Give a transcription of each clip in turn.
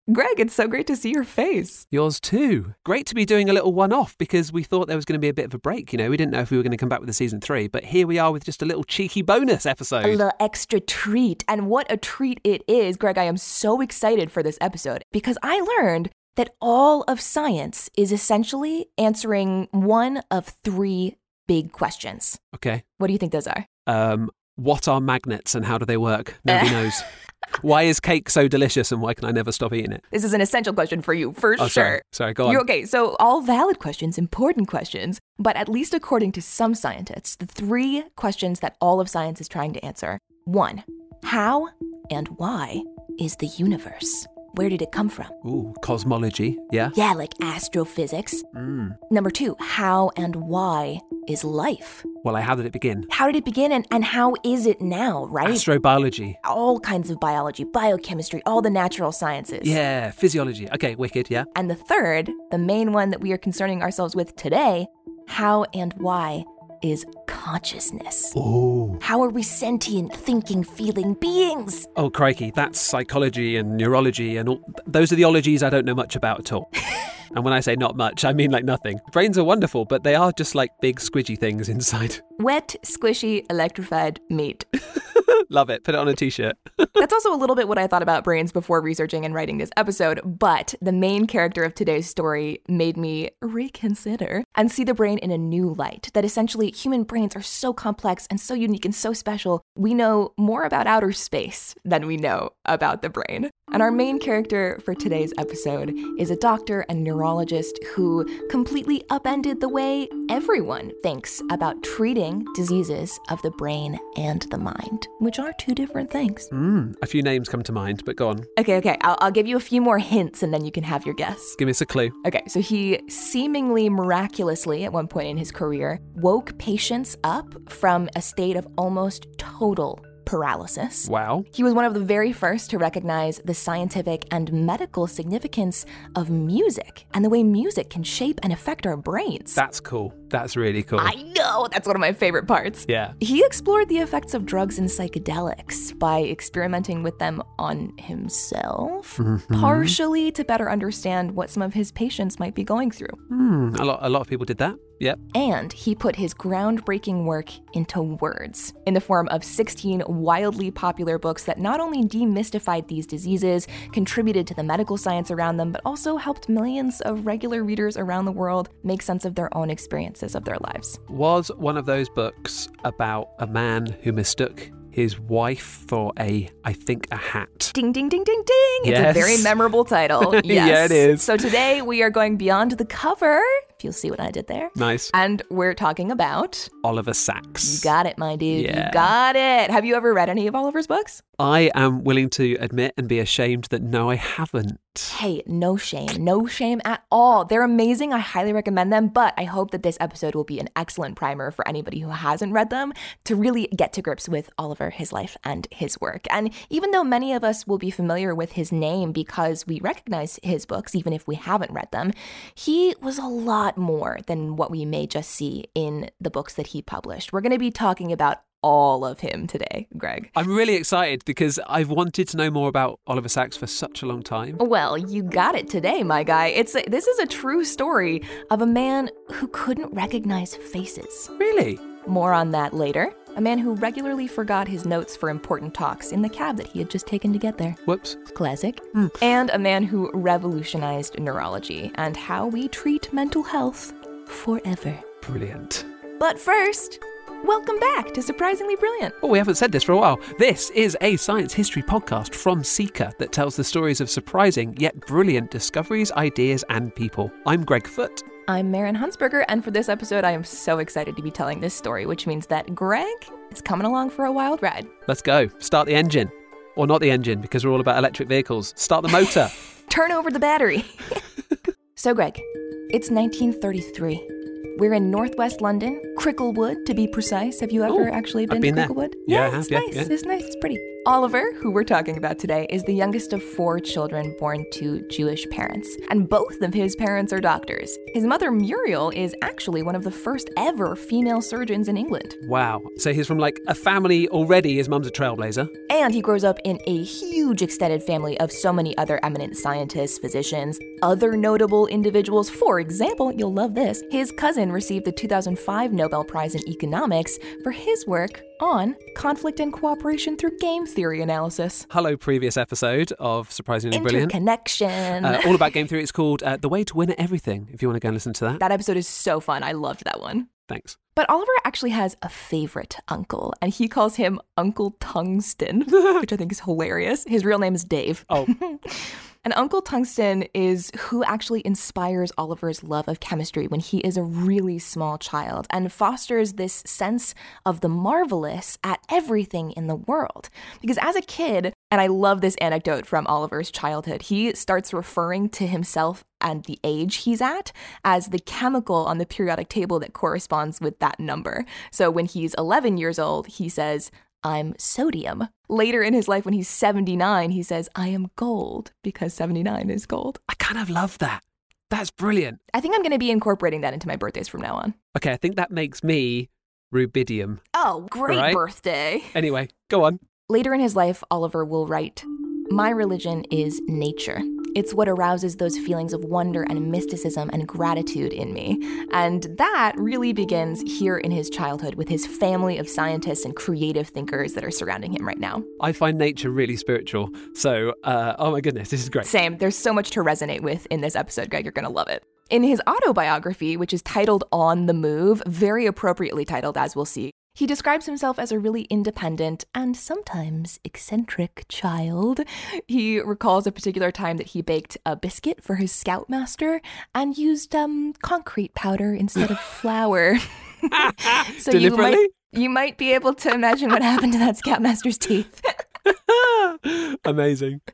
Greg, it's so great to see your face. Yours too. Great to be doing a little one-off because we thought there was going to be a bit of a break. We didn't know if we were going to come back with a season 3, but here we are with just a little cheeky bonus episode. A little extra treat. And what a treat it is. Greg, I am so excited for this episode because I learned that all of science is essentially answering one of 3 big questions. Okay. What do you think those are? What are magnets and how do they work? Nobody knows. Why is cake so delicious and why can I never stop eating it? This is an essential question for you, for sure. Sorry, go on. You're okay, so all valid questions, important questions, but at least according to some scientists, the 3 questions that all of science is trying to answer. 1, how and why is the universe? Where did it come from? Ooh, cosmology, yeah? Yeah, like astrophysics. Number 2, how and why is life? Well, how did it begin? How did it begin and how is it now, right? Astrobiology. All kinds of biology, biochemistry, all the natural sciences. Yeah, physiology. Okay, wicked, yeah. And the 3rd, the main one that we are concerning ourselves with today, how and why is consciousness. Ooh. How are we sentient, thinking, feeling beings? Oh, crikey, that's psychology and neurology and all. Those are the ologies I don't know much about at all. And when I say not much, I mean like nothing. Brains are wonderful, but they are just like big squidgy things inside. Wet, squishy, electrified meat. Love it. Put it on a t-shirt. That's also a little bit what I thought about brains before researching and writing this episode, but the main character of today's story made me reconsider and see the brain in a new light, that essentially human brains are so complex and so unique and so special. We know more about outer space than we know about the brain. And our main character for today's episode is a doctor and neurologist who completely upended the way everyone thinks about treating diseases of the brain and the mind, which are 2 different things. A few names come to mind, but go on. Okay. I'll give you a few more hints and then you can have your guess. Give us a clue. Okay, so he seemingly miraculously, at one point in his career, woke patients up from a state of almost total paralysis. Wow. He was one of the very first to recognize the scientific and medical significance of music and the way music can shape and affect our brains. That's cool. That's really cool. I know! That's one of my favorite parts. Yeah. He explored the effects of drugs and psychedelics by experimenting with them on himself, partially to better understand what some of his patients might be going through. A lot of people did that. Yep. And he put his groundbreaking work into words in the form of 16 wildly popular books that not only demystified these diseases, contributed to the medical science around them, but also helped millions of regular readers around the world make sense of their own experiences of their lives. Was one of those books about a man who mistook his wife for I think a hat? Ding, ding, ding, ding, ding. It's a very memorable title. Yes. Yeah, it is. So today we are going beyond the cover, if you'll see what I did there. Nice. And we're talking about Oliver Sacks. You got it, my dude. Yeah. You got it. Have you ever read any of Oliver's books? I am willing to admit and be ashamed that no, I haven't. Hey, no shame. No shame at all. They're amazing. I highly recommend them, but I hope that this episode will be an excellent primer for anybody who hasn't read them to really get to grips with Oliver, his life, and his work. And even though many of us will be familiar with his name because we recognize his books, even if we haven't read them, he was a lot more than what we may just see in the books that he published. We're going to be talking about all of him today, Greg. I'm really excited because I've wanted to know more about Oliver Sacks for such a long time. Well, you got it today, my guy. This is a true story of a man who couldn't recognize faces. Really? More on that later. A man who regularly forgot his notes for important talks in the cab that he had just taken to get there. Whoops. Classic. And a man who revolutionized neurology and how we treat mental health forever. Brilliant. But first, welcome back to Surprisingly Brilliant. Oh, we haven't said this for a while. This is a science history podcast from Seeker that tells the stories of surprising yet brilliant discoveries, ideas, and people. I'm Greg Foote. I'm Maren Huntsberger, and for this episode, I am so excited to be telling this story, which means that Greg is coming along for a wild ride. Let's go. Start the engine. Or not the engine, because we're all about electric vehicles. Start the motor. Turn over the battery. So, Greg, it's 1933. We're in northwest London, Cricklewood to be precise. Have you ever actually been to there. Cricklewood? Yeah, I it's have. nice. Yeah. It's nice. It's pretty. Oliver, who we're talking about today, is the youngest of 4 children born to Jewish parents, and both of his parents are doctors. His mother, Muriel, is actually one of the first ever female surgeons in England. Wow. So he's from like a family already. His mum's a trailblazer. And he grows up in a huge extended family of so many other eminent scientists, physicians, other notable individuals. For example, you'll love this, his cousin received the 2005 Nobel Prize in Economics for his work on conflict and cooperation through game theory analysis. Hello, previous episode of Surprisingly Brilliant. Interconnection. All about game theory. It's called The Way to Win at Everything, if you want to go and listen to that. That episode is so fun. I loved that one. Thanks. But Oliver actually has a favorite uncle, and he calls him Uncle Tungsten, which I think is hilarious. His real name is Dave. Oh. And Uncle Tungsten is who actually inspires Oliver's love of chemistry when he is a really small child and fosters this sense of the marvelous at everything in the world. Because as a kid, and I love this anecdote from Oliver's childhood, he starts referring to himself and the age he's at as the chemical on the periodic table that corresponds with that number. So when he's 11 years old, he says, I'm sodium. Later in his life, when he's 79, he says, I am gold, because 79 is gold. I kind of love that. That's brilliant. I think I'm going to be incorporating that into my birthdays from now on. Okay, I think that makes me rubidium. Oh, great Right? birthday. Anyway, go on. Later in his life, Oliver will write, my religion is nature. It's what arouses those feelings of wonder and mysticism and gratitude in me. And that really begins here in his childhood with his family of scientists and creative thinkers that are surrounding him right now. I find nature really spiritual. So, oh my goodness, this is great. Same. There's so much to resonate with in this episode, Greg. You're going to love it. In his autobiography, which is titled On the Move, very appropriately titled, as we'll see, he describes himself as a really independent and sometimes eccentric child. He recalls a particular time that he baked a biscuit for his scoutmaster and used concrete powder instead of flour. So you might be able to imagine what happened to that scoutmaster's teeth. Amazing.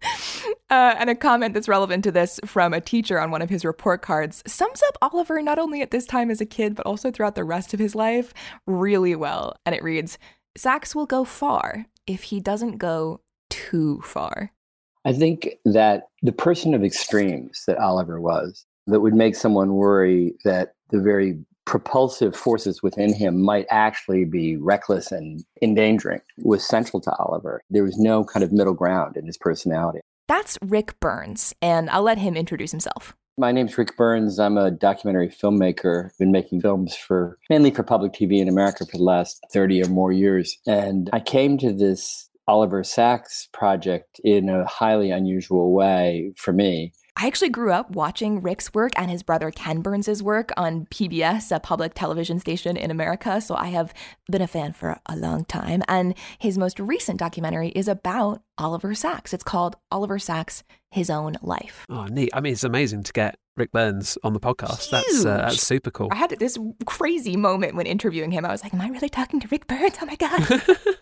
And a comment that's relevant to this from a teacher on one of his report cards sums up Oliver not only at this time as a kid, but also throughout the rest of his life really well. And it reads, Sachs will go far if he doesn't go too far. I think that the person of extremes that Oliver was, that would make someone worry that the very propulsive forces within him might actually be reckless and endangering, was central to Oliver. There was no kind of middle ground in his personality. That's Rick Burns, and I'll let him introduce himself. My name's Rick Burns. I'm a documentary filmmaker. I've been making films mainly for public TV in America for the last 30 or more years. And I came to this Oliver Sacks project in a highly unusual way for me. I actually grew up watching Rick's work and his brother Ken Burns' work on PBS, a public television station in America, so I have been a fan for a long time. And his most recent documentary is about Oliver Sacks. It's called Oliver Sacks, His Own Life. Oh, neat. I mean, it's amazing to get Rick Burns on the podcast. That's super cool. I had this crazy moment when interviewing him. I was like, am I really talking to Rick Burns? Oh my God.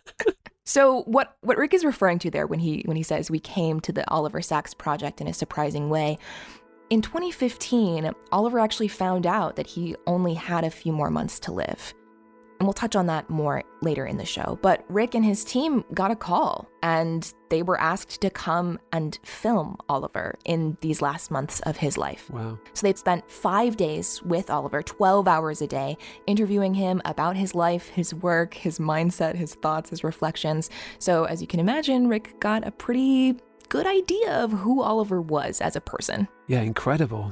So what Rick is referring to there when he says we came to the Oliver Sacks project in a surprising way, in 2015, Oliver actually found out that he only had a few more months to live. And we'll touch on that more later in the show. But Rick and his team got a call, and they were asked to come and film Oliver in these last months of his life. Wow. So they'd spent 5 days with Oliver, 12 hours a day, interviewing him about his life, his work, his mindset, his thoughts, his reflections. So as you can imagine, Rick got a pretty good idea of who Oliver was as a person. Yeah, incredible.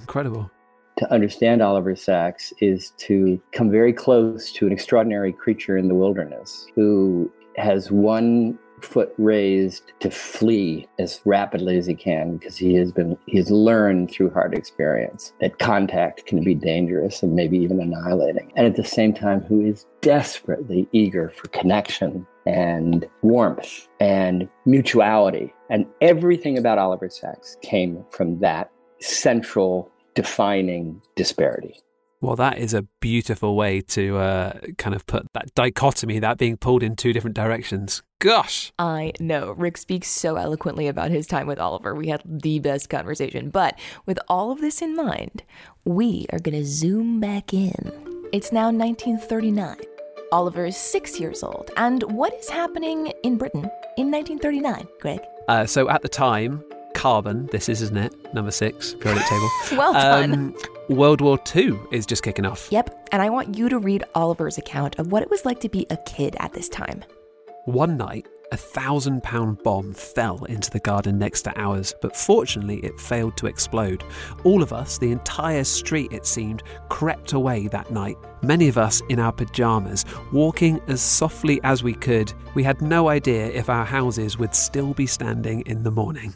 To understand Oliver Sacks is to come very close to an extraordinary creature in the wilderness who has one foot raised to flee as rapidly as he can because he has learned through hard experience that contact can be dangerous and maybe even annihilating. And at the same time, who is desperately eager for connection and warmth and mutuality. And everything about Oliver Sacks came from that central defining disparity. Well, that is a beautiful way to kind of put that dichotomy, that being pulled in two different directions. Gosh! I know. Rick speaks so eloquently about his time with Oliver. We had the best conversation. But with all of this in mind, we are going to zoom back in. It's now 1939. Oliver is 6 years old. And what is happening in Britain in 1939, Greg? So at the time, carbon, this is, isn't it? Number 6, periodic table. Well done. World War II is just kicking off. Yep, and I want you to read Oliver's account of what it was like to be a kid at this time. One night, a 1,000-pound bomb fell into the garden next to ours, but fortunately it failed to explode. All of us, the entire street it seemed, crept away that night. Many of us in our pyjamas, walking as softly as we could. We had no idea if our houses would still be standing in the morning.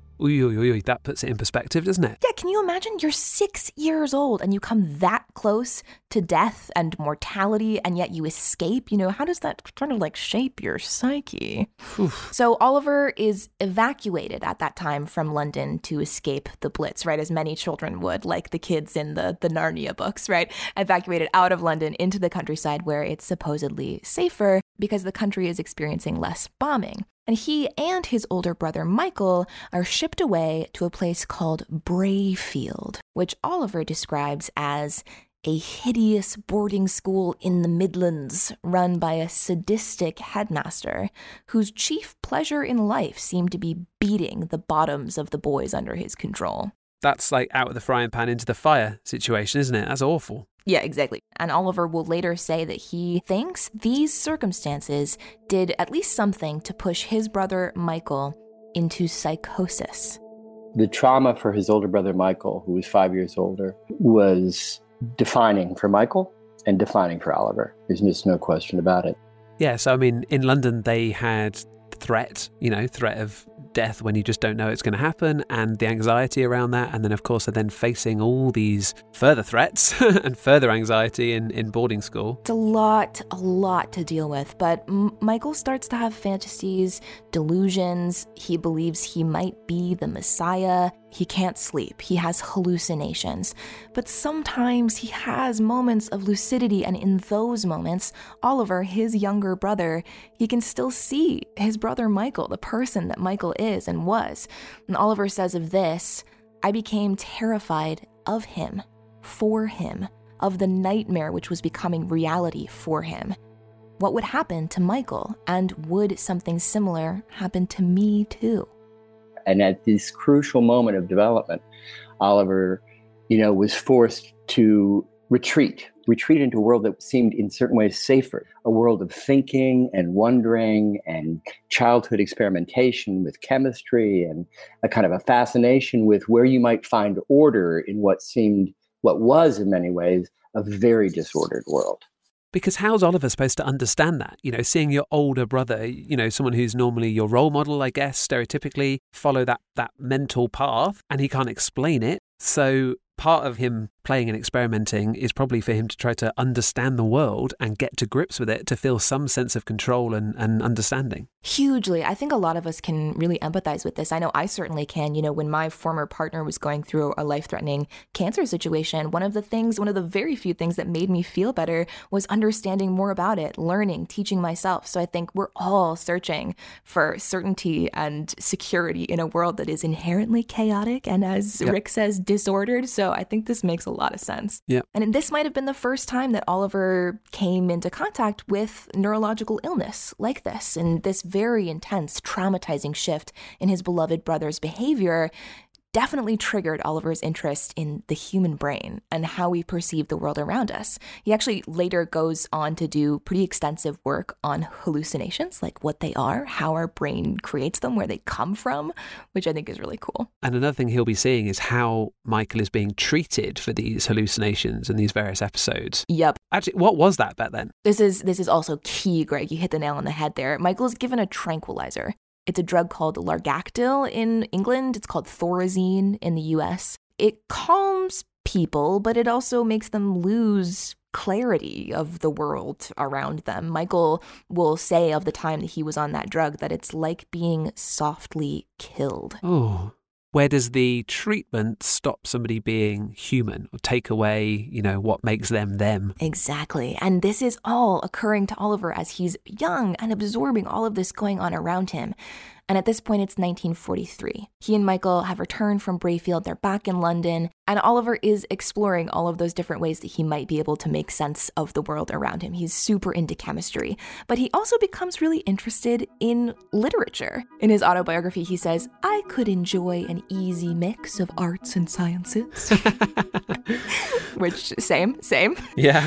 Ooh, that puts it in perspective, doesn't it? Yeah, can you imagine? You're 6 years old and you come that close to death and mortality, and yet you escape. How does that sort of shape your psyche? So Oliver is evacuated at that time from London to escape the Blitz, right? As many children would, like the kids in the Narnia books, right? Evacuated out of London into the countryside where it's supposedly safer because the country is experiencing less bombing. And he and his older brother Michael are shipped away to a place called Brayfield, which Oliver describes as a hideous boarding school in the Midlands run by a sadistic headmaster whose chief pleasure in life seemed to be beating the bottoms of the boys under his control. That's like out of the frying pan into the fire situation, isn't it? That's awful. Yeah, exactly. And Oliver will later say that he thinks these circumstances did at least something to push his brother Michael into psychosis. The trauma for his older brother Michael, who was 5 years older, was defining for Michael and defining for Oliver. There's just no question about it. Yeah, so I mean, in London they had threat of death when you just don't know it's going to happen, and the anxiety around that, and then of course they're then facing all these further threats and further anxiety in boarding school. It's a lot to deal with, but Michael starts to have fantasies, delusions. He believes he might be the Messiah. He can't sleep. He has hallucinations. But sometimes he has moments of lucidity, and in those moments, Oliver, his younger brother, he can still see his brother Michael, the person that Michael is and was. And Oliver says of this, "I became terrified of him, for him, of the nightmare which was becoming reality for him. What would happen to Michael, and would something similar happen to me too?" And at this crucial moment of development, Oliver, was forced to retreat into a world that seemed in certain ways safer, a world of thinking and wondering and childhood experimentation with chemistry, and a kind of a fascination with where you might find order in what was in many ways a very disordered world. Because how's Oliver supposed to understand that? Seeing your older brother, someone who's normally your role model, I guess, stereotypically, follow that mental path, and he can't explain it. So part of him playing and experimenting is probably for him to try to understand the world and get to grips with it, to feel some sense of control and understanding. Hugely. I think a lot of us can really empathize with this. I know I certainly can. When my former partner was going through a life-threatening cancer situation, one of the very few things that made me feel better was understanding more about it, learning, teaching myself. So I think we're all searching for certainty and security in a world that is inherently chaotic and, as Rick says, disordered. So I think this makes a lot of sense. Yeah. And this might have been the first time that Oliver came into contact with neurological illness like this, and this very intense, traumatizing shift in his beloved brother's behavior definitely triggered Oliver's interest in the human brain and how we perceive the world around us. He actually later goes on to do pretty extensive work on hallucinations, like what they are, how our brain creates them, where they come from, which I think is really cool. And another thing he'll be seeing is how Michael is being treated for these hallucinations in these various episodes. Yep. Actually, what was that back then? This is also key, Greg. You hit the nail on the head there. Michael is given a tranquilizer. It's a drug called Largactil in England. It's called Thorazine in the US. It calms people, but it also makes them lose clarity of the world around them. Michael will say of the time that he was on that drug that it's like being softly killed. Oh. Where does the treatment stop somebody being human or take away, what makes them them? Exactly. And this is all occurring to Oliver as he's young and absorbing all of this going on around him. And at this point, it's 1943. He and Michael have returned from Brayfield. They're back in London. And Oliver is exploring all of those different ways that he might be able to make sense of the world around him. He's super into chemistry, but he also becomes really interested in literature. In his autobiography, he says, "I could enjoy an easy mix of arts and sciences." Which, same. Yeah.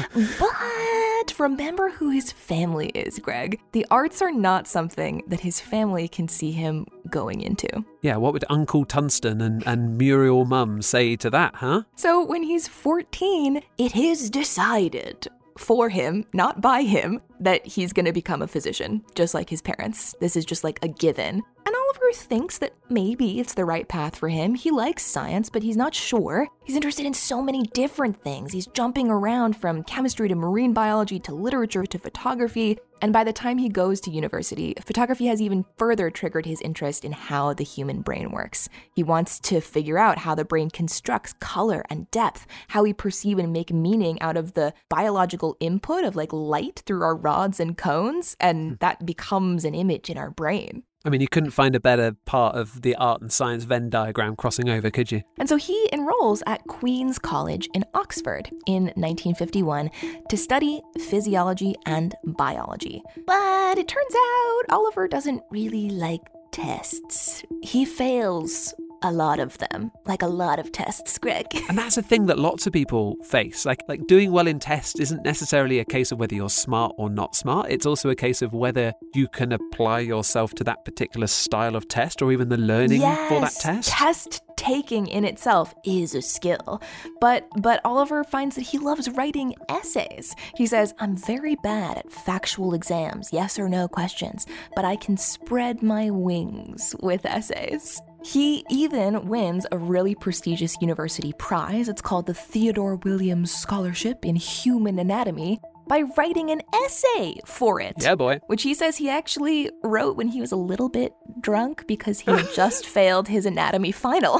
But remember who his family is, Greg. The arts are not something that his family can see him going into. Yeah, what would Uncle Tunston and Muriel Mum say to that, huh? So when he's 14, it is decided for him, not by him, that he's going to become a physician, just like his parents. This is just like a given. And Oliver thinks that maybe it's the right path for him. He likes science, but he's not sure. He's interested in so many different things. He's jumping around from chemistry to marine biology to literature to photography. And by the time he goes to university, photography has even further triggered his interest in how the human brain works. He wants to figure out how the brain constructs color and depth, how we perceive and make meaning out of the biological input of like light through our rods and cones, and that becomes an image in our brain. I mean, you couldn't find a better part of the art and science Venn diagram crossing over, could you? And so he enrolls at Queen's College in Oxford in 1951 to study physiology and biology. But it turns out Oliver doesn't really like tests. He fails a lot of them, like a lot of tests, Greg. And that's a thing that lots of people face. Like doing well in tests isn't necessarily a case of whether you're smart or not smart. It's also a case of whether you can apply yourself to that particular style of test or even the learning for that test. Test taking in itself is a skill. But Oliver finds that he loves writing essays. He says, "I'm very bad at factual exams, yes or no questions, but I can spread my wings with essays." He even wins a really prestigious university prize. It's called the Theodore Williams Scholarship in Human Anatomy, by writing an essay for it. Yeah, boy. Which he says he actually wrote when he was a little bit drunk because he had just failed his anatomy final.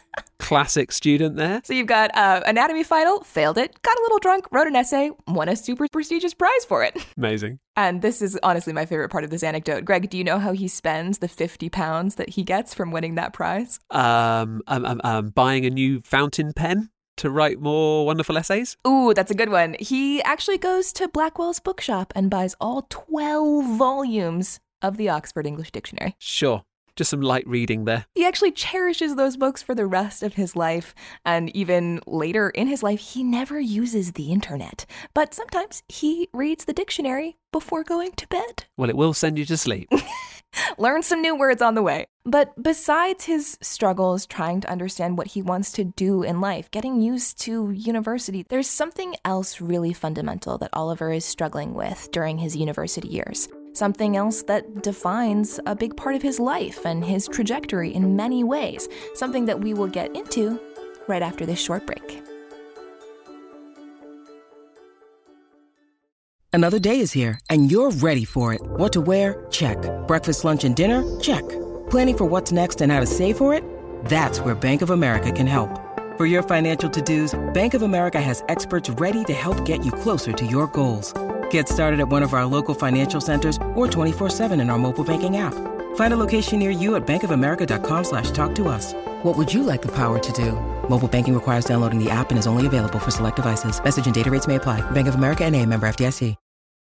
Classic student there. So you've got anatomy final, failed it, got a little drunk, wrote an essay, won a super prestigious prize for it. Amazing. And this is honestly my favorite part of this anecdote. Greg, do you know how he spends the £50 that he gets from winning that prize? Buying a new fountain pen to write more wonderful essays? Ooh, that's a good one. He actually goes to Blackwell's bookshop and buys all 12 volumes of the Oxford English Dictionary. Sure. Just some light reading there. He actually cherishes those books for the rest of his life. And even later in his life, he never uses the internet. But sometimes he reads the dictionary before going to bed. Well, it will send you to sleep. Learn some new words on the way. But besides his struggles trying to understand what he wants to do in life, getting used to university, there's something else really fundamental that Oliver is struggling with during his university years. Something else that defines a big part of his life and his trajectory in many ways. Something that we will get into right after this short break. Another day is here, and you're ready for it. What to wear? Check. Breakfast, lunch, and dinner? Check. Planning for what's next and how to save for it? That's where Bank of America can help. For your financial to-dos, Bank of America has experts ready to help get you closer to your goals. Get started at one of our local financial centers or 24/7 in our mobile banking app. Find a location near you at bankofamerica.com/talktous. What would you like the power to do? Mobile banking requires downloading the app and is only available for select devices. Message and data rates may apply. Bank of America NA, member FDIC.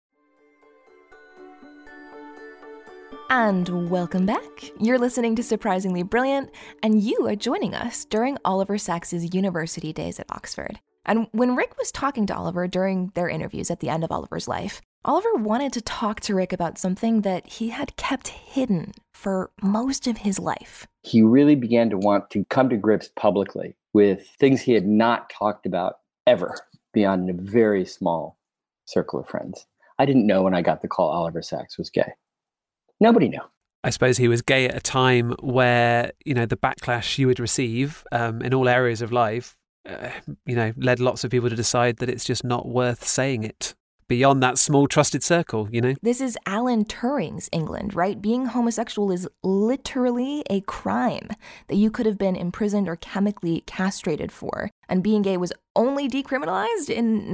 And welcome back. You're listening to Surprisingly Brilliant, and you are joining us during Oliver Sacks's university days at Oxford. And when Rick was talking to Oliver during their interviews at the end of Oliver's life, Oliver wanted to talk to Rick about something that he had kept hidden for most of his life. He really began to want to come to grips publicly with things he had not talked about ever beyond a very small circle of friends. I didn't know when I got the call Oliver Sacks was gay. Nobody knew. I suppose he was gay at a time where, the backlash you would receive in all areas of life, led lots of people to decide that it's just not worth saying it. beyond that small trusted circle, you know? This is Alan Turing's England, right? Being homosexual is literally a crime that you could have been imprisoned or chemically castrated for. And being gay was only decriminalized in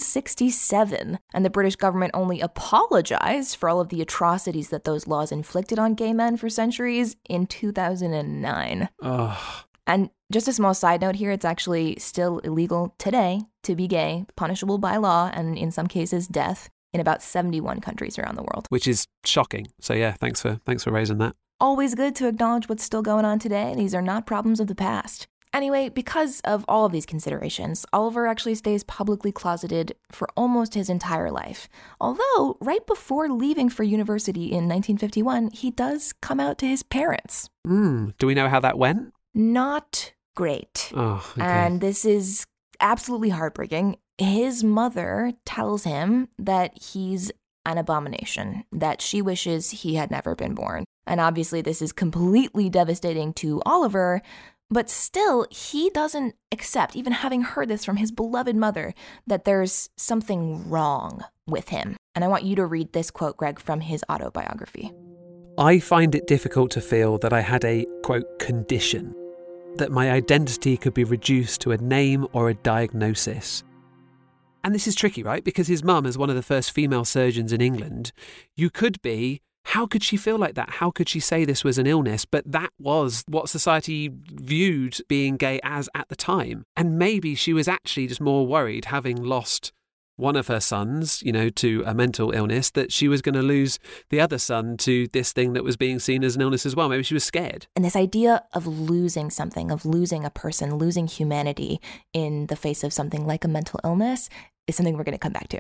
1967. And the British government only apologized for all of the atrocities that those laws inflicted on gay men for centuries in 2009. Oh. And just a small side note here, it's actually still illegal today to be gay, punishable by law, and in some cases death, in about 71 countries around the world. Which is shocking. So yeah, thanks for raising that. Always good to acknowledge what's still going on today. These are not problems of the past. Anyway, because of all of these considerations, Oliver actually stays publicly closeted for almost his entire life. Although, right before leaving for university in 1951, he does come out to his parents. Do we know how that went? Not great. Oh, okay. And this is absolutely heartbreaking. His mother tells him that he's an abomination, that she wishes he had never been born. And obviously this is completely devastating to Oliver, but still he doesn't accept, even having heard this from his beloved mother, that there's something wrong with him. And I want you to read this quote, Greg, from his autobiography. I find it difficult to feel that I had a, quote, condition, that my identity could be reduced to a name or a diagnosis. And this is tricky, right? Because his mum, as one of the first female surgeons in England, you could be, how could she feel like that? How could she say this was an illness? But that was what society viewed being gay as at the time. And maybe she was actually just more worried, having lost one of her sons, you know, to a mental illness, that she was going to lose the other son to this thing that was being seen as an illness as well. Maybe she was scared. And this idea of losing something, of losing a person, losing humanity in the face of something like a mental illness is something we're going to come back to.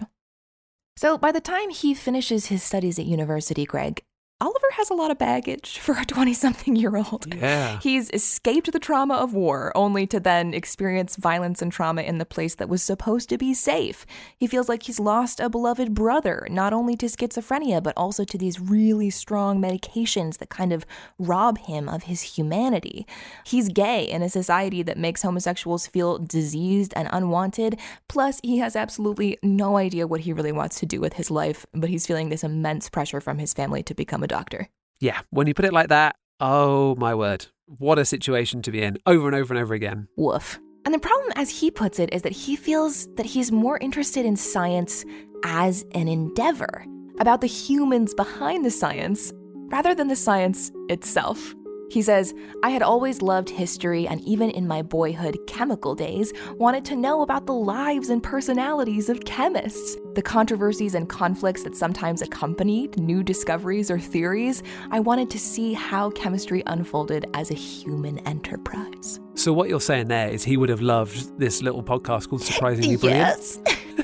So by the time he finishes his studies at university, Greg, Oliver has a lot of baggage for a 20-something-year-old. Yeah. He's escaped the trauma of war, only to then experience violence and trauma in the place that was supposed to be safe. He feels like he's lost a beloved brother, not only to schizophrenia, but also to these really strong medications that kind of rob him of his humanity. He's gay in a society that makes homosexuals feel diseased and unwanted. Plus, he has absolutely no idea what he really wants to do with his life, but he's feeling this immense pressure from his family to become a doctor. Yeah, when you put it like that, oh my word, what a situation to be in, over and over and over again. Woof. And the problem, as he puts it, is that he feels that he's more interested in science as an endeavor, about the humans behind the science, rather than the science itself. He says, I had always loved history, and even in my boyhood chemical days, wanted to know about the lives and personalities of chemists. The controversies and conflicts that sometimes accompanied new discoveries or theories, I wanted to see how chemistry unfolded as a human enterprise. So what you're saying there is he would have loved this little podcast called Surprisingly Brilliant. Yes.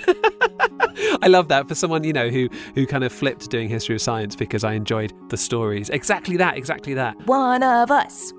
I love that for someone, you know, who kind of flipped doing history of science because I enjoyed the stories. Exactly that. One of us.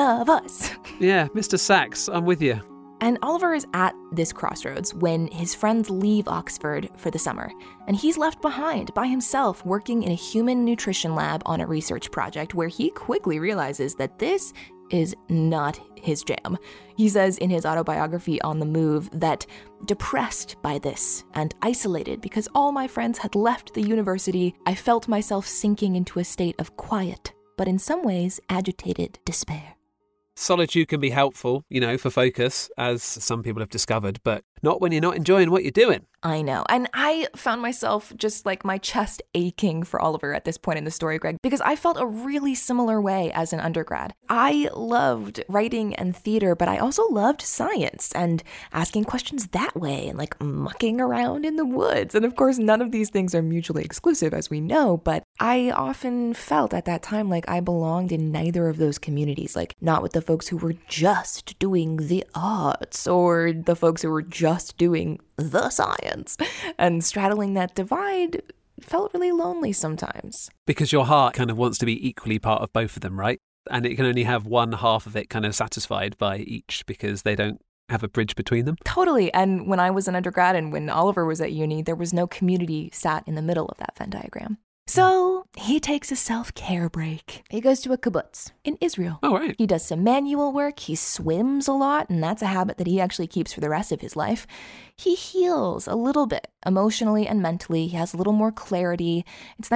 Yeah, Mr. Sachs, I'm with you. And Oliver is at this crossroads when his friends leave Oxford for the summer, and he's left behind by himself working in a human nutrition lab on a research project where he quickly realizes that this is not his jam. He says in his autobiography On the Move that, depressed by this and isolated because all my friends had left the university, I felt myself sinking into a state of quiet, but in some ways agitated despair. Solitude can be helpful, you know, for focus, as some people have discovered, but not when you're not enjoying what you're doing. I know. And I found myself just like my chest aching for Oliver at this point in the story, Greg, because I felt a really similar way as an undergrad. I loved writing and theater, but I also loved science and asking questions that way and like mucking around in the woods. And of course, none of these things are mutually exclusive, as we know, but I often felt at that time like I belonged in neither of those communities, like not with the folks who were just doing the arts or the folks who were just doing the science. And straddling that divide felt really lonely sometimes. Because your heart kind of wants to be equally part of both of them, right? And it can only have one half of it kind of satisfied by each because they don't have a bridge between them. Totally. And when I was an undergrad and when Oliver was at uni, there was no community sat in the middle of that Venn diagram. So he takes a self-care break. He goes to a kibbutz in Israel. Oh, right. He does some manual work. He swims a lot, and that's a habit that he actually keeps for the rest of his life. He heals a little bit emotionally and mentally. He has a little more clarity. It's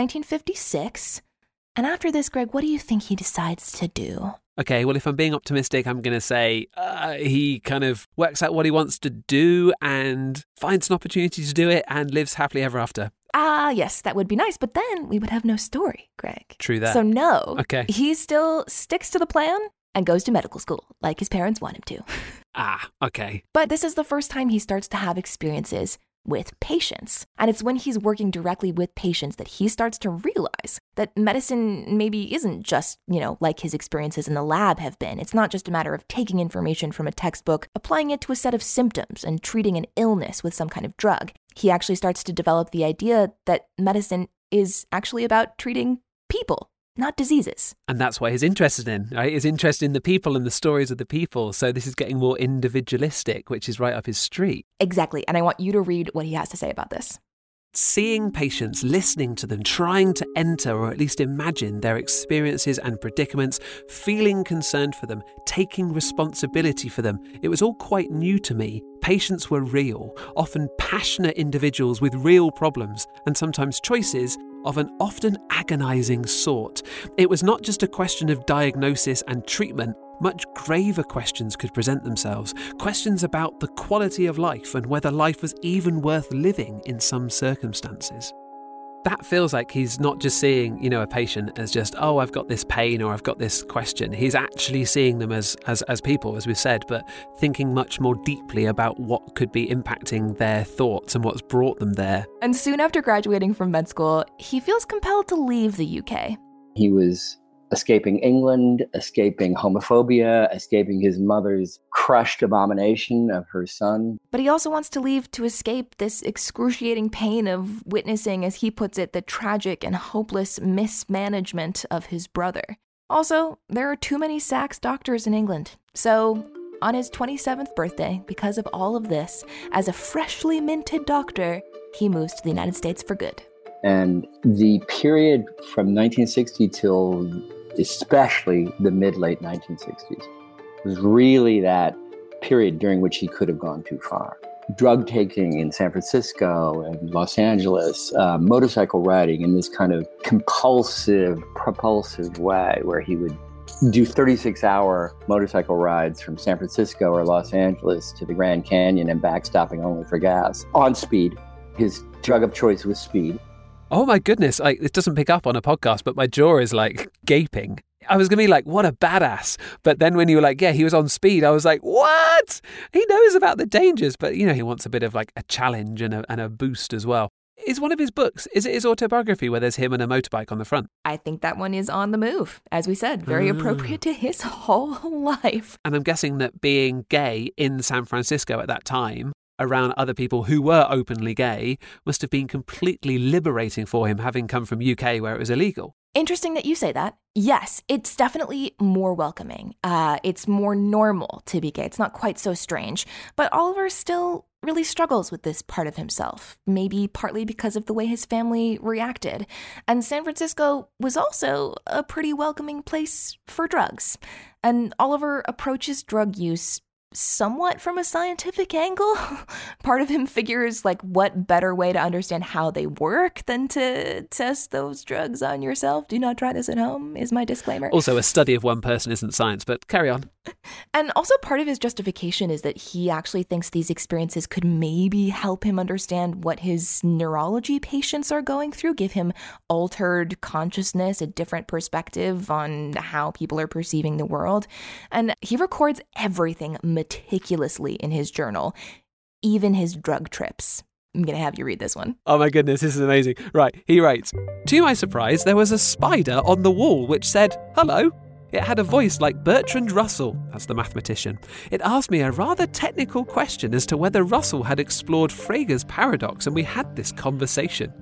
1956. And after this, Greg, what do you think he decides to do? Okay, well, if I'm being optimistic, I'm going to say he kind of works out what he wants to do and finds an opportunity to do it and lives happily ever after. Yes, that would be nice, but then we would have no story, Greg. True that. So no, Okay. He still sticks to the plan and goes to medical school, like his parents want him to. Okay. But this is the first time he starts to have experiences with patients. And it's when he's working directly with patients that he starts to realize that medicine maybe isn't just, like his experiences in the lab have been. It's not just a matter of taking information from a textbook, applying it to a set of symptoms, and treating an illness with some kind of drug. He actually starts to develop the idea that medicine is actually about treating people, not diseases. And that's what he's interested in, right? He's interested in the people and the stories of the people. So this is getting more individualistic, which is right up his street. Exactly. And I want you to read what he has to say about this. Seeing patients, listening to them, trying to enter or at least imagine their experiences and predicaments, feeling concerned for them, taking responsibility for them. It was all quite new to me. Patients were real, often passionate individuals with real problems and sometimes choices of an often agonizing sort. It was not just a question of diagnosis and treatment. Much graver questions could present themselves. Questions about the quality of life and whether life was even worth living in some circumstances. That feels like he's not just seeing, a patient as just, oh, I've got this pain or I've got this question. He's actually seeing them as people, as we've said, but thinking much more deeply about what could be impacting their thoughts and what's brought them there. And soon after graduating from med school, he feels compelled to leave the UK. He was escaping England, escaping homophobia, escaping his mother's crushed abomination of her son. But he also wants to leave to escape this excruciating pain of witnessing, as he puts it, the tragic and hopeless mismanagement of his brother. Also, there are too many Sachs doctors in England. So, on his 27th birthday, because of all of this, as a freshly minted doctor, he moves to the United States for good. And the period from 1960 till especially the mid-late 1960s was really that period during which he could have gone too far. Drug taking in San Francisco and Los Angeles, motorcycle riding in this kind of compulsive, propulsive way where he would do 36-hour motorcycle rides from San Francisco or Los Angeles to the Grand Canyon and back, stopping only for gas on speed. His drug of choice was speed. Oh my goodness, it doesn't pick up on a podcast, but my jaw is like gaping. I was going to be like, what a badass. But then when you were like, yeah, he was on speed, I was like, what? He knows about the dangers, but he wants a bit of like a challenge and a boost as well. Is one of his books, is it his autobiography where there's him and a motorbike on the front? I think that one is on the move, as we said, very appropriate to his whole life. And I'm guessing that being gay in San Francisco at that time, around other people who were openly gay, must have been completely liberating for him, having come from UK where it was illegal. Interesting that you say that. Yes, it's definitely more welcoming. It's more normal to be gay. It's not quite so strange. But Oliver still really struggles with this part of himself, maybe partly because of the way his family reacted. And San Francisco was also a pretty welcoming place for drugs. And Oliver approaches drug use somewhat from a scientific angle. Part of him figures like, what better way to understand how they work than to test those drugs on yourself? Do not try this at home, is my disclaimer. Also, a study of one person isn't science, but carry on. And also part of his justification is that he actually thinks these experiences could maybe help him understand what his neurology patients are going through, give him altered consciousness, a different perspective on how people are perceiving the world. And he records everything meticulously in his journal, even his drug trips. I'm going to have you read this one. Oh my goodness, this is amazing. Right, he writes, "To my surprise, there was a spider on the wall which said, 'Hello.' It had a voice like Bertrand Russell," that's the mathematician. "It asked me a rather technical question as to whether Russell had explored Frege's paradox, and we had this conversation."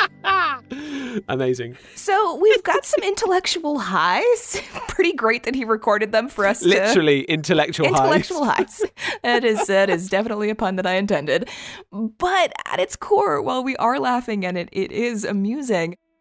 Amazing. So we've got some intellectual highs. Pretty great that he recorded them for us. Literally intellectual highs. That is definitely a pun that I intended. But at its core, while we are laughing at it, it is amusing.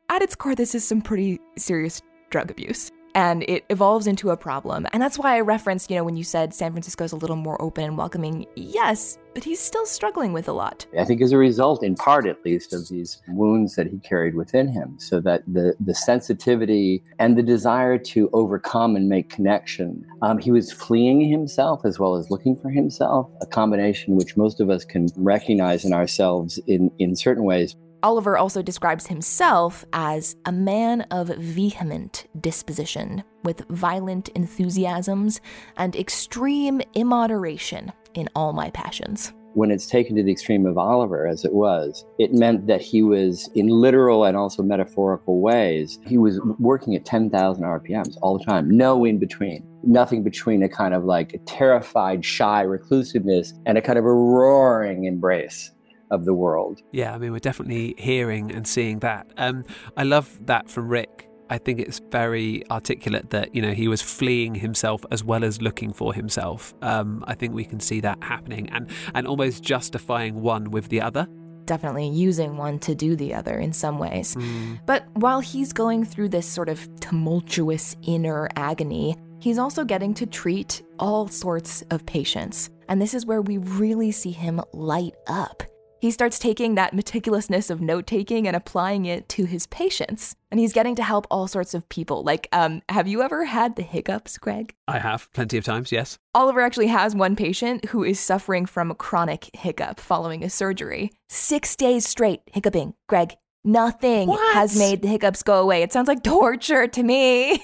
at its core, this is some pretty serious drug abuse. And it evolves into a problem. And that's why I referenced, when you said San Francisco's a little more open and welcoming. Yes, but he's still struggling with a lot. I think as a result, in part at least, of these wounds that he carried within him, so that the sensitivity and the desire to overcome and make connection, he was fleeing himself as well as looking for himself, a combination which most of us can recognize in ourselves in certain ways. Oliver also describes himself as a man of vehement disposition, with violent enthusiasms and extreme immoderation in all my passions. When it's taken to the extreme of Oliver, as it was, it meant that he was, in literal and also metaphorical ways, he was working at 10,000 RPMs all the time, no in between. Nothing between a kind of like a terrified, shy reclusiveness and a kind of a roaring embrace of the world. Yeah, I mean, we're definitely hearing and seeing that. I love that from Rick. I think it's very articulate that, he was fleeing himself as well as looking for himself. I think we can see that happening and almost justifying one with the other. Definitely using one to do the other in some ways. But while he's going through this sort of tumultuous inner agony, he's also getting to treat all sorts of patients. And this is where we really see him light up. He starts taking that meticulousness of note-taking and applying it to his patients. And he's getting to help all sorts of people. Like, have you ever had the hiccups, Greg? I have, plenty of times, yes. Oliver actually has one patient who is suffering from a chronic hiccup following a surgery. 6 days straight hiccuping, Greg. Nothing has made the hiccups go away. It sounds like torture to me.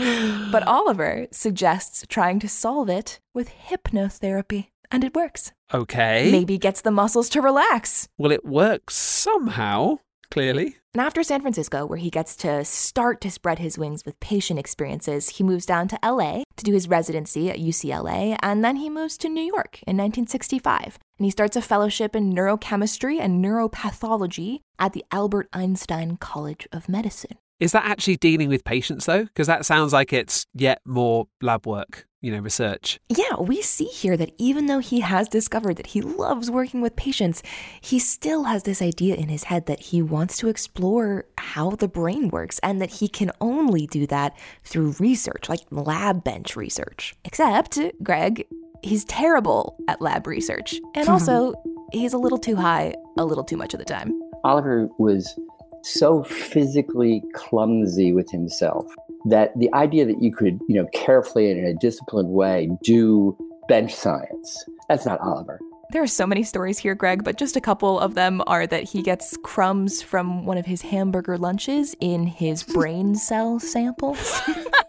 But Oliver suggests trying to solve it with hypnotherapy. And it works. Okay. Maybe gets the muscles to relax. Well, it works somehow, clearly. And after San Francisco, where he gets to start to spread his wings with patient experiences, he moves down to LA to do his residency at UCLA, and then he moves to New York in 1965. And he starts a fellowship in neurochemistry and neuropathology at the Albert Einstein College of Medicine. Is that actually dealing with patients, though? Because that sounds like it's yet more lab work, research. Yeah, we see here that even though he has discovered that he loves working with patients, he still has this idea in his head that he wants to explore how the brain works and that he can only do that through research, like lab bench research. Except, Greg, he's terrible at lab research. And also, he's a little too high a little too much of the time. Oliver was so physically clumsy with himself that the idea that you could, carefully and in a disciplined way do bench science, that's not Oliver. There are so many stories here, Greg, but just a couple of them are that he gets crumbs from one of his hamburger lunches in his brain cell samples.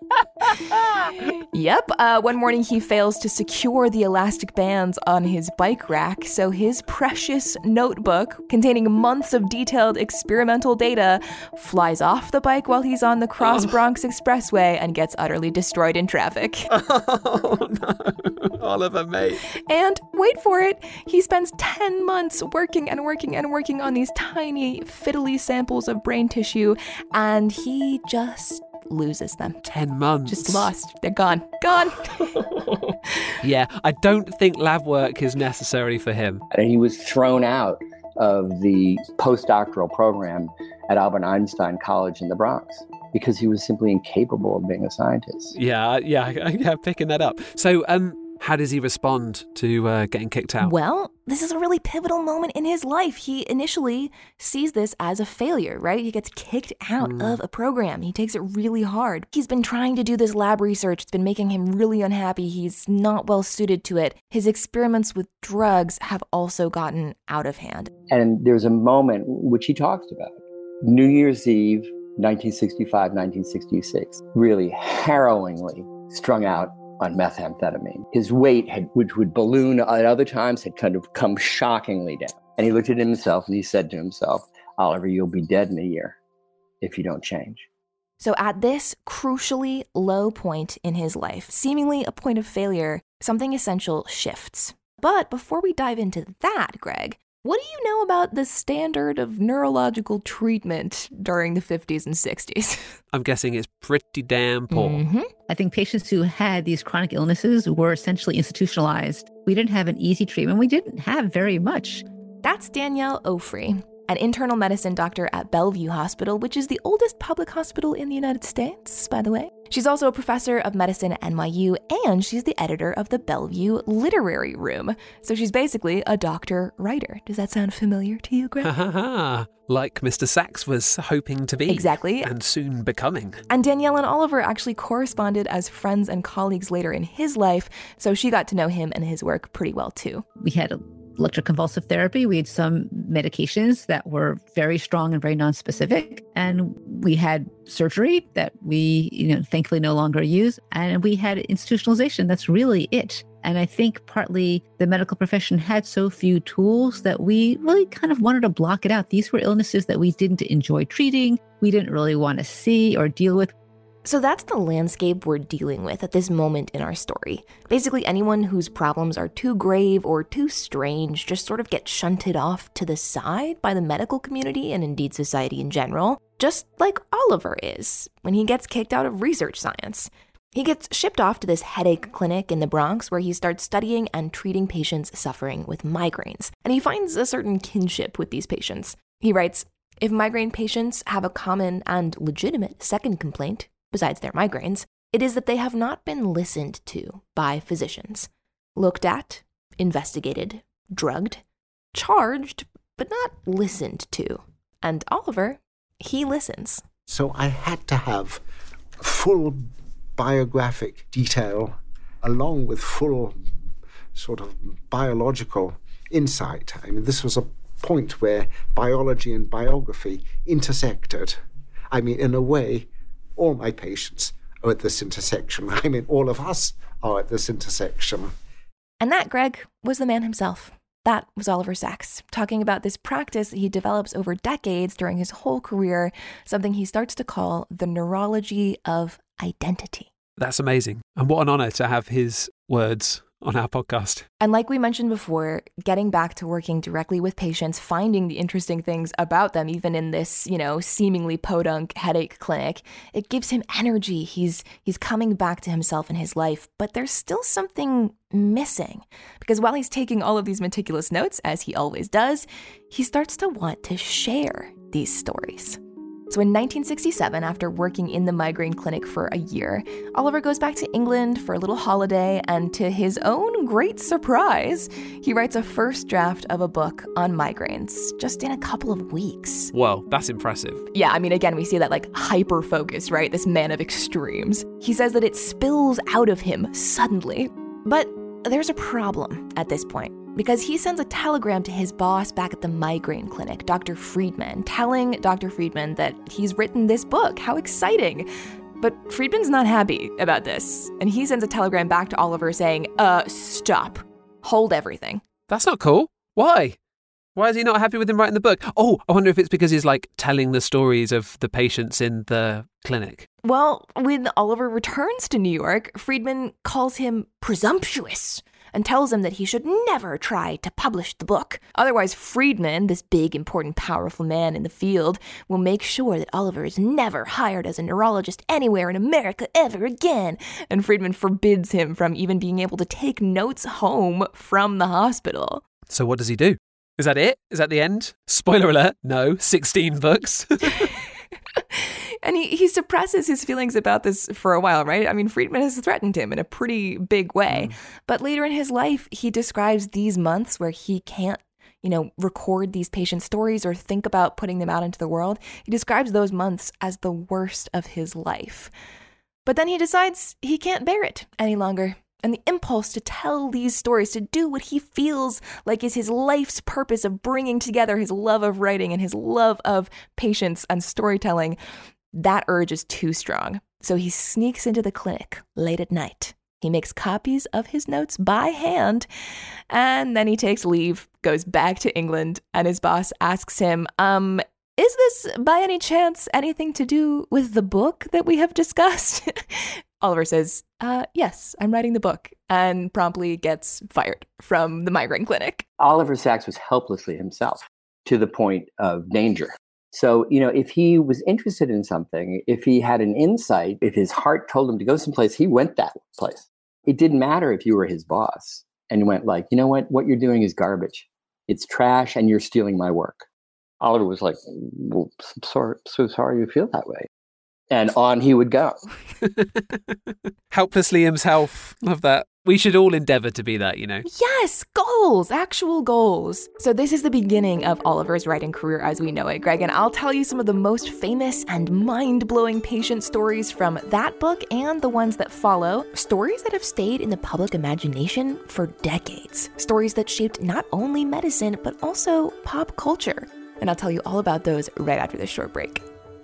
Yep. One morning he fails to secure the elastic bands on his bike rack, so his precious notebook, containing months of detailed experimental data, flies off the bike while he's on the Cross Bronx Expressway and gets utterly destroyed in traffic. Oh, no. Oliver, mate. And wait for it, he spends 10 months working on these tiny, fiddly samples of brain tissue, and he just loses them. 10 months. Just lost. They're gone. Gone. Yeah, I don't think lab work is necessary for him. And he was thrown out of the postdoctoral program at Albert Einstein College in the Bronx because he was simply incapable of being a scientist. Yeah, picking that up. So, how does he respond to getting kicked out? Well, this is a really pivotal moment in his life. He initially sees this as a failure, right? He gets kicked out of a program. He takes it really hard. He's been trying to do this lab research. It's been making him really unhappy. He's not well suited to it. His experiments with drugs have also gotten out of hand. And there's a moment which he talks about. New Year's Eve, 1965, 1966, really harrowingly strung out on methamphetamine. His weight, which would balloon at other times, had kind of come shockingly down. And he looked at himself and he said to himself, Oliver, you'll be dead in a year if you don't change. So at this crucially low point in his life, seemingly a point of failure, something essential shifts. But before we dive into that, Greg, what do you know about the standard of neurological treatment during the 50s and 60s? I'm guessing it's pretty damn poor. Mm-hmm. I think patients who had these chronic illnesses were essentially institutionalized. We didn't have an easy treatment. We didn't have very much. That's Danielle Ofri. an internal medicine doctor at Bellevue Hospital, which is the oldest public hospital in the United States, by the way. She's also a professor of medicine at NYU, and she's the editor of the Bellevue Literary Room. So she's basically a doctor-writer. Does that sound familiar to you, Greg? Like Mr. Sachs was hoping to be. Exactly. And soon becoming. And Danielle and Oliver actually corresponded as friends and colleagues later in his life, so she got to know him and his work pretty well too. We had electroconvulsive therapy. We had some medications that were very strong and very nonspecific. And we had surgery that we, thankfully no longer use. And we had institutionalization. That's really it. And I think partly the medical profession had so few tools that we really kind of wanted to block it out. These were illnesses that we didn't enjoy treating. We didn't really want to see or deal with. So that's the landscape we're dealing with at this moment in our story. Basically, anyone whose problems are too grave or too strange just sort of get shunted off to the side by the medical community and indeed society in general, just like Oliver is when he gets kicked out of research science. He gets shipped off to this headache clinic in the Bronx where he starts studying and treating patients suffering with migraines. And he finds a certain kinship with these patients. He writes, "If migraine patients have a common and legitimate second complaint, besides their migraines, it is that they have not been listened to by physicians. Looked at, investigated, drugged, charged, but not listened to. And Oliver, he listens." So I had to have full biographic detail along with full sort of biological insight. I mean, this was a point where biology and biography intersected. I mean, in a way, all my patients are at this intersection. I mean, all of us are at this intersection. And that, Greg, was the man himself. That was Oliver Sacks, talking about this practice that he develops over decades during his whole career, something he starts to call the neurology of identity. That's amazing. And what an honor to have his words on our podcast. And like we mentioned before, getting back to working directly with patients, finding the interesting things about them, even in this, seemingly podunk headache clinic, it gives him energy. He's coming back to himself in his life, but there's still something missing. Because while he's taking all of these meticulous notes, as he always does, he starts to want to share these stories. So in 1967, after working in the migraine clinic for a year, Oliver goes back to England for a little holiday, and to his own great surprise, he writes a first draft of a book on migraines just in a couple of weeks. Whoa, that's impressive. Yeah, I mean, again, we see that hyper-focus, right? This man of extremes. He says that it spills out of him suddenly. But there's a problem at this point, because he sends a telegram to his boss back at the migraine clinic, Dr. Friedman, telling Dr. Friedman that he's written this book. How exciting. But Friedman's not happy about this, and he sends a telegram back to Oliver saying, stop. Hold everything. That's not cool. Why? Why is he not happy with him writing the book? Oh, I wonder if it's because he's telling the stories of the patients in the clinic. Well, when Oliver returns to New York, Friedman calls him presumptuous and tells him that he should never try to publish the book. Otherwise, Friedman, this big, important, powerful man in the field, will make sure that Oliver is never hired as a neurologist anywhere in America ever again. And Friedman forbids him from even being able to take notes home from the hospital. So what does he do? Is that it? Is that the end? Spoiler alert, no, 16 books. And he suppresses his feelings about this for a while, right? I mean, Friedman has threatened him in a pretty big way. But later in his life, he describes these months where he can't, record these patient stories or think about putting them out into the world. He describes those months as the worst of his life. But then he decides he can't bear it any longer. And the impulse to tell these stories, to do what he feels like is his life's purpose of bringing together his love of writing and his love of patience and storytelling, that urge is too strong. So he sneaks into the clinic late at night. He makes copies of his notes by hand, and then he takes leave, goes back to England, and his boss asks him, is this by any chance anything to do with the book that we have discussed? Oliver says, yes, I'm writing the book, and promptly gets fired from the migraine clinic. Oliver Sacks was helplessly himself to the point of danger. So, if he was interested in something, if he had an insight, if his heart told him to go someplace, he went that place. It didn't matter if you were his boss and went what you're doing is garbage. It's trash and you're stealing my work. Oliver was like, well, so sorry you feel that way. And on he would go. Helplessly himself. Love that. We should all endeavour to be that, you know. Yes, goals, actual goals. So this is the beginning of Oliver's writing career as we know it, Greg, and I'll tell you some of the most famous and mind-blowing patient stories from that book and the ones that follow. Stories that have stayed in the public imagination for decades. Stories that shaped not only medicine, but also pop culture. And I'll tell you all about those right after this short break.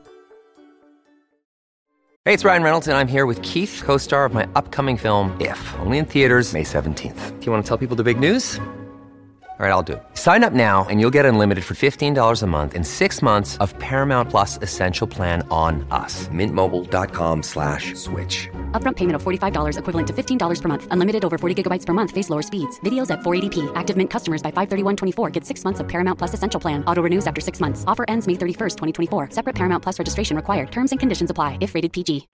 Hey, it's Ryan Reynolds, and I'm here with Keith, co-star of my upcoming film, If, only in theaters May 17th. Do you want to tell people the big news? All right, I'll do it. Sign up now and you'll get unlimited for $15 a month and 6 months of Paramount Plus Essential Plan on us. MintMobile.com/switch. Upfront payment of $45 equivalent to $15 per month. Unlimited over 40 gigabytes per month. Face lower speeds. Videos at 480p. Active Mint customers by 531.24 get 6 months of Paramount Plus Essential Plan. Auto renews after 6 months. Offer ends May 31st, 2024. Separate Paramount Plus registration required. Terms and conditions apply if rated PG.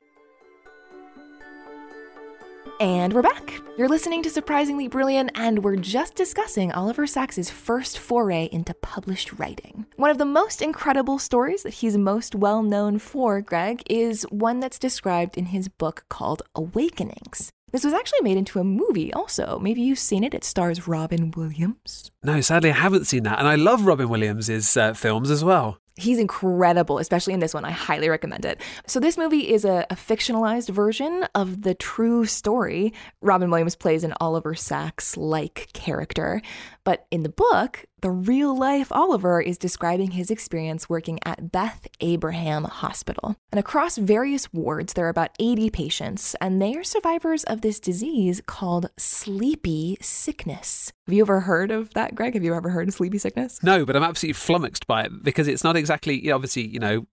And we're back. You're listening to Surprisingly Brilliant, and we're just discussing Oliver Sacks's first foray into published writing. One of the most incredible stories that he's most well known for, Greg, is one that's described in his book called Awakenings. This was actually made into a movie also. Maybe you've seen it. It stars Robin Williams. No, sadly I haven't seen that. And I love Robin Williams' films as well. He's incredible, especially in this one. I highly recommend it. So this movie is a fictionalized version of the true story. Robin Williams plays an Oliver Sacks-like character. But in the book, the real-life Oliver is describing his experience working at Beth Abraham Hospital. And across various wards, there are about 80 patients, and they are survivors of this disease called sleepy sickness. Have you ever heard of that, Greg? Have you ever heard of sleepy sickness? No, but I'm absolutely flummoxed by it because it's not exactly, obviously,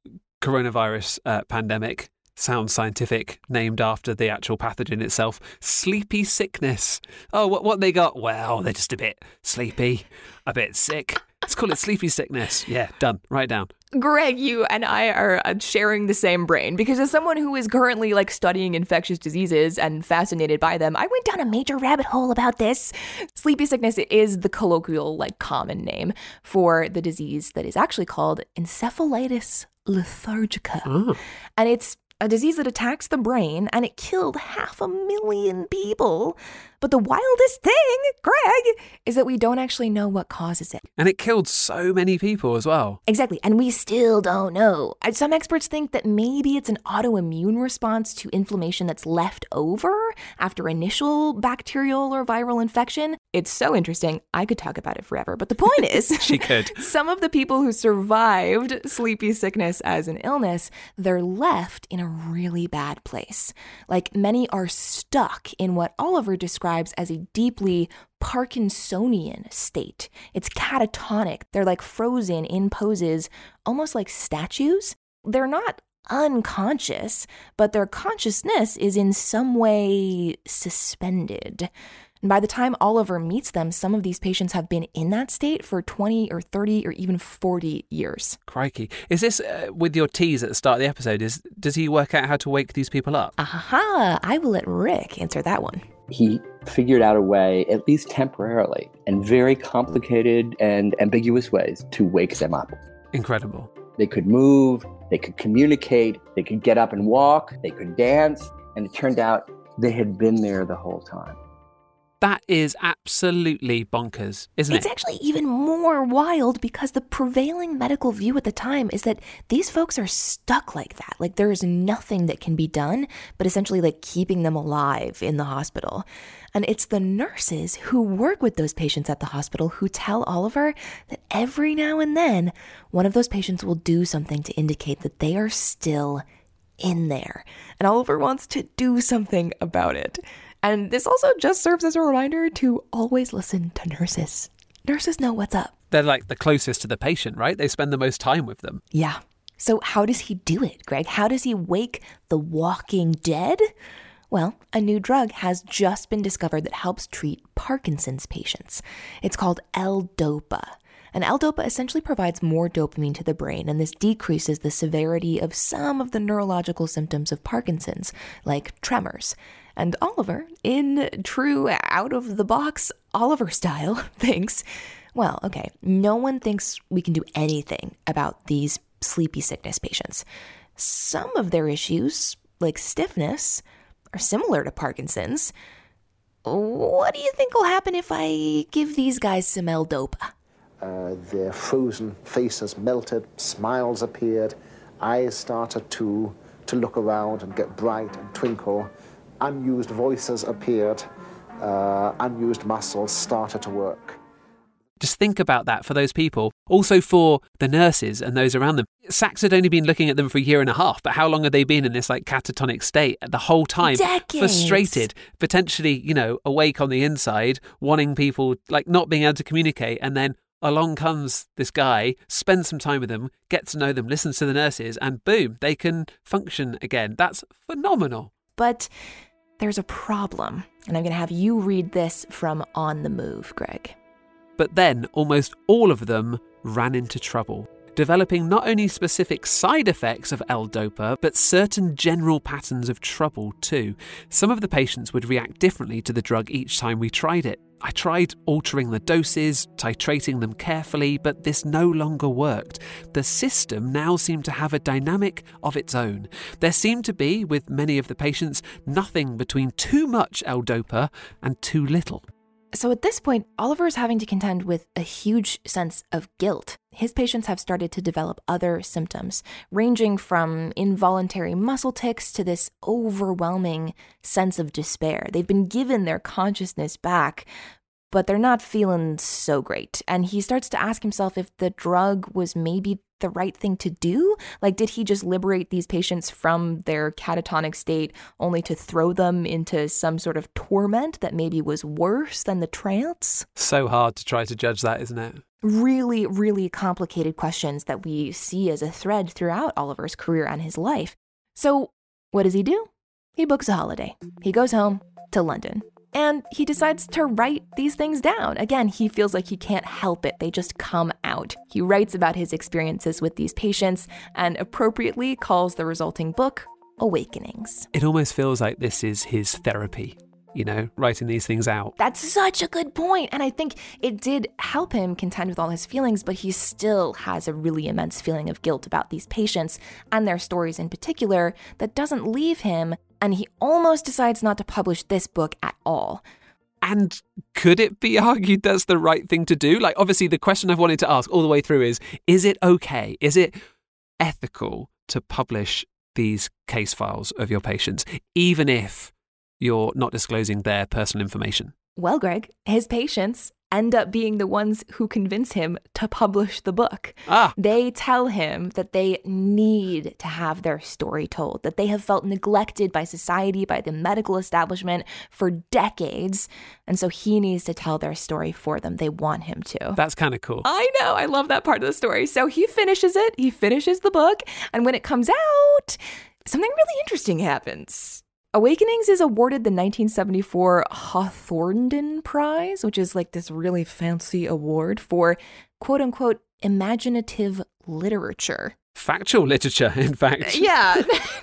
coronavirus pandemic. Sounds scientific, named after the actual pathogen itself. Sleepy sickness. Oh, what they got? Well, they're just a bit sleepy, a bit sick. Let's call it sleepy sickness. Yeah, done. Write down. Greg, you and I are sharing the same brain because as someone who is currently studying infectious diseases and fascinated by them, I went down a major rabbit hole about this. Sleepy sickness is the colloquial, common name for the disease that is actually called encephalitis lethargica. Oh. And it's a disease that attacks the brain, and it killed 500,000 people. But the wildest thing, Greg, is that we don't actually know what causes it. And it killed so many people as well. Exactly, and we still don't know. Some experts think that maybe it's an autoimmune response to inflammation that's left over after initial bacterial or viral infection. It's so interesting, I could talk about it forever. But the point is, she could. Some of the people who survived sleepy sickness as an illness, they're left in a really bad place. Many are stuck in what Oliver describes as a deeply Parkinsonian state. It's catatonic. They're frozen in poses, almost like statues. They're not unconscious, but their consciousness is in some way suspended. And by the time Oliver meets them, some of these patients have been in that state for 20 or 30 or even 40 years. Crikey. Is this with your tease at the start of the episode? Does he work out how to wake these people up? Aha! I will let Rick answer that one. He figured out a way, at least temporarily, in very complicated and ambiguous ways, to wake them up. Incredible. They could move, they could communicate, they could get up and walk, they could dance, and it turned out they had been there the whole time. That is absolutely bonkers, isn't it? It's actually even more wild because the prevailing medical view at the time is that these folks are stuck like that. There is nothing that can be done, but essentially keeping them alive in the hospital. And it's the nurses who work with those patients at the hospital who tell Oliver that every now and then, one of those patients will do something to indicate that they are still in there. And Oliver wants to do something about it. And this also just serves as a reminder to always listen to nurses. Nurses know what's up. They're the closest to the patient, right? They spend the most time with them. Yeah. So how does he do it, Greg? How does he wake the walking dead? Well, a new drug has just been discovered that helps treat Parkinson's patients. It's called L-Dopa. And L-Dopa essentially provides more dopamine to the brain, and this decreases the severity of some of the neurological symptoms of Parkinson's, like tremors. And Oliver, in true out-of-the-box Oliver style, thinks, Well, okay, no one thinks we can do anything about these sleepy sickness patients. Some of their issues, like stiffness, are similar to Parkinson's. What do you think will happen if I give these guys some L-Dopa? Their frozen faces melted, smiles appeared, eyes started to look around and get bright and twinkle. Unused voices appeared, unused muscles started to work. Just think about that for those people. Also for the nurses and those around them. Sachs had only been looking at them for a year and a half, but how long had they been in this like catatonic state the whole time? Decades. Frustrated, potentially, awake on the inside, wanting people, like not being able to communicate. And then along comes this guy, spends some time with them, gets to know them, listens to the nurses, and boom, they can function again. That's phenomenal. But there's a problem, and I'm going to have you read this from On the Move, Greg. But then almost all of them ran into trouble, developing not only specific side effects of L-Dopa, but certain general patterns of trouble too. Some of the patients would react differently to the drug each time we tried it. I tried altering the doses, titrating them carefully, but this no longer worked. The system now seemed to have a dynamic of its own. There seemed to be, with many of the patients, nothing between too much L-Dopa and too little. So at this point, Oliver is having to contend with a huge sense of guilt. His patients have started to develop other symptoms, ranging from involuntary muscle tics to this overwhelming sense of despair. They've been given their consciousness back, but they're not feeling so great. And he starts to ask himself if the drug was maybe the right thing to do? Like, did he just liberate these patients from their catatonic state only to throw them into some sort of torment that maybe was worse than the trance? So hard to try to judge that, isn't it? Really, really complicated questions that we see as a thread throughout Oliver's career and his life. So what does he do? He books a holiday. He goes home to London. And he decides to write these things down. Again, he feels like he can't help it. They just come out. He writes about his experiences with these patients and appropriately calls the resulting book Awakenings. It almost feels like this is his therapy, writing these things out. That's such a good point. And I think it did help him contend with all his feelings, but he still has a really immense feeling of guilt about these patients and their stories in particular that doesn't leave him. And he almost decides not to publish this book at all. And could it be argued that's the right thing to do? Like, obviously, the question I've wanted to ask all the way through is it okay? Is it ethical to publish these case files of your patients, even if you're not disclosing their personal information? Well, Greg, his patients end up being the ones who convince him to publish the book. They tell him that they need to have their story told, that they have felt neglected by society, by the medical establishment for decades. And so he needs to tell their story for them. They want him to. That's kind of cool. I know. I love that part of the story. So he finishes it. He finishes the book. And when it comes out, something really interesting happens. Awakenings is awarded the 1974 Hawthornden Prize, which is like this really fancy award for quote unquote imaginative literature. Factual literature, in fact. Yeah.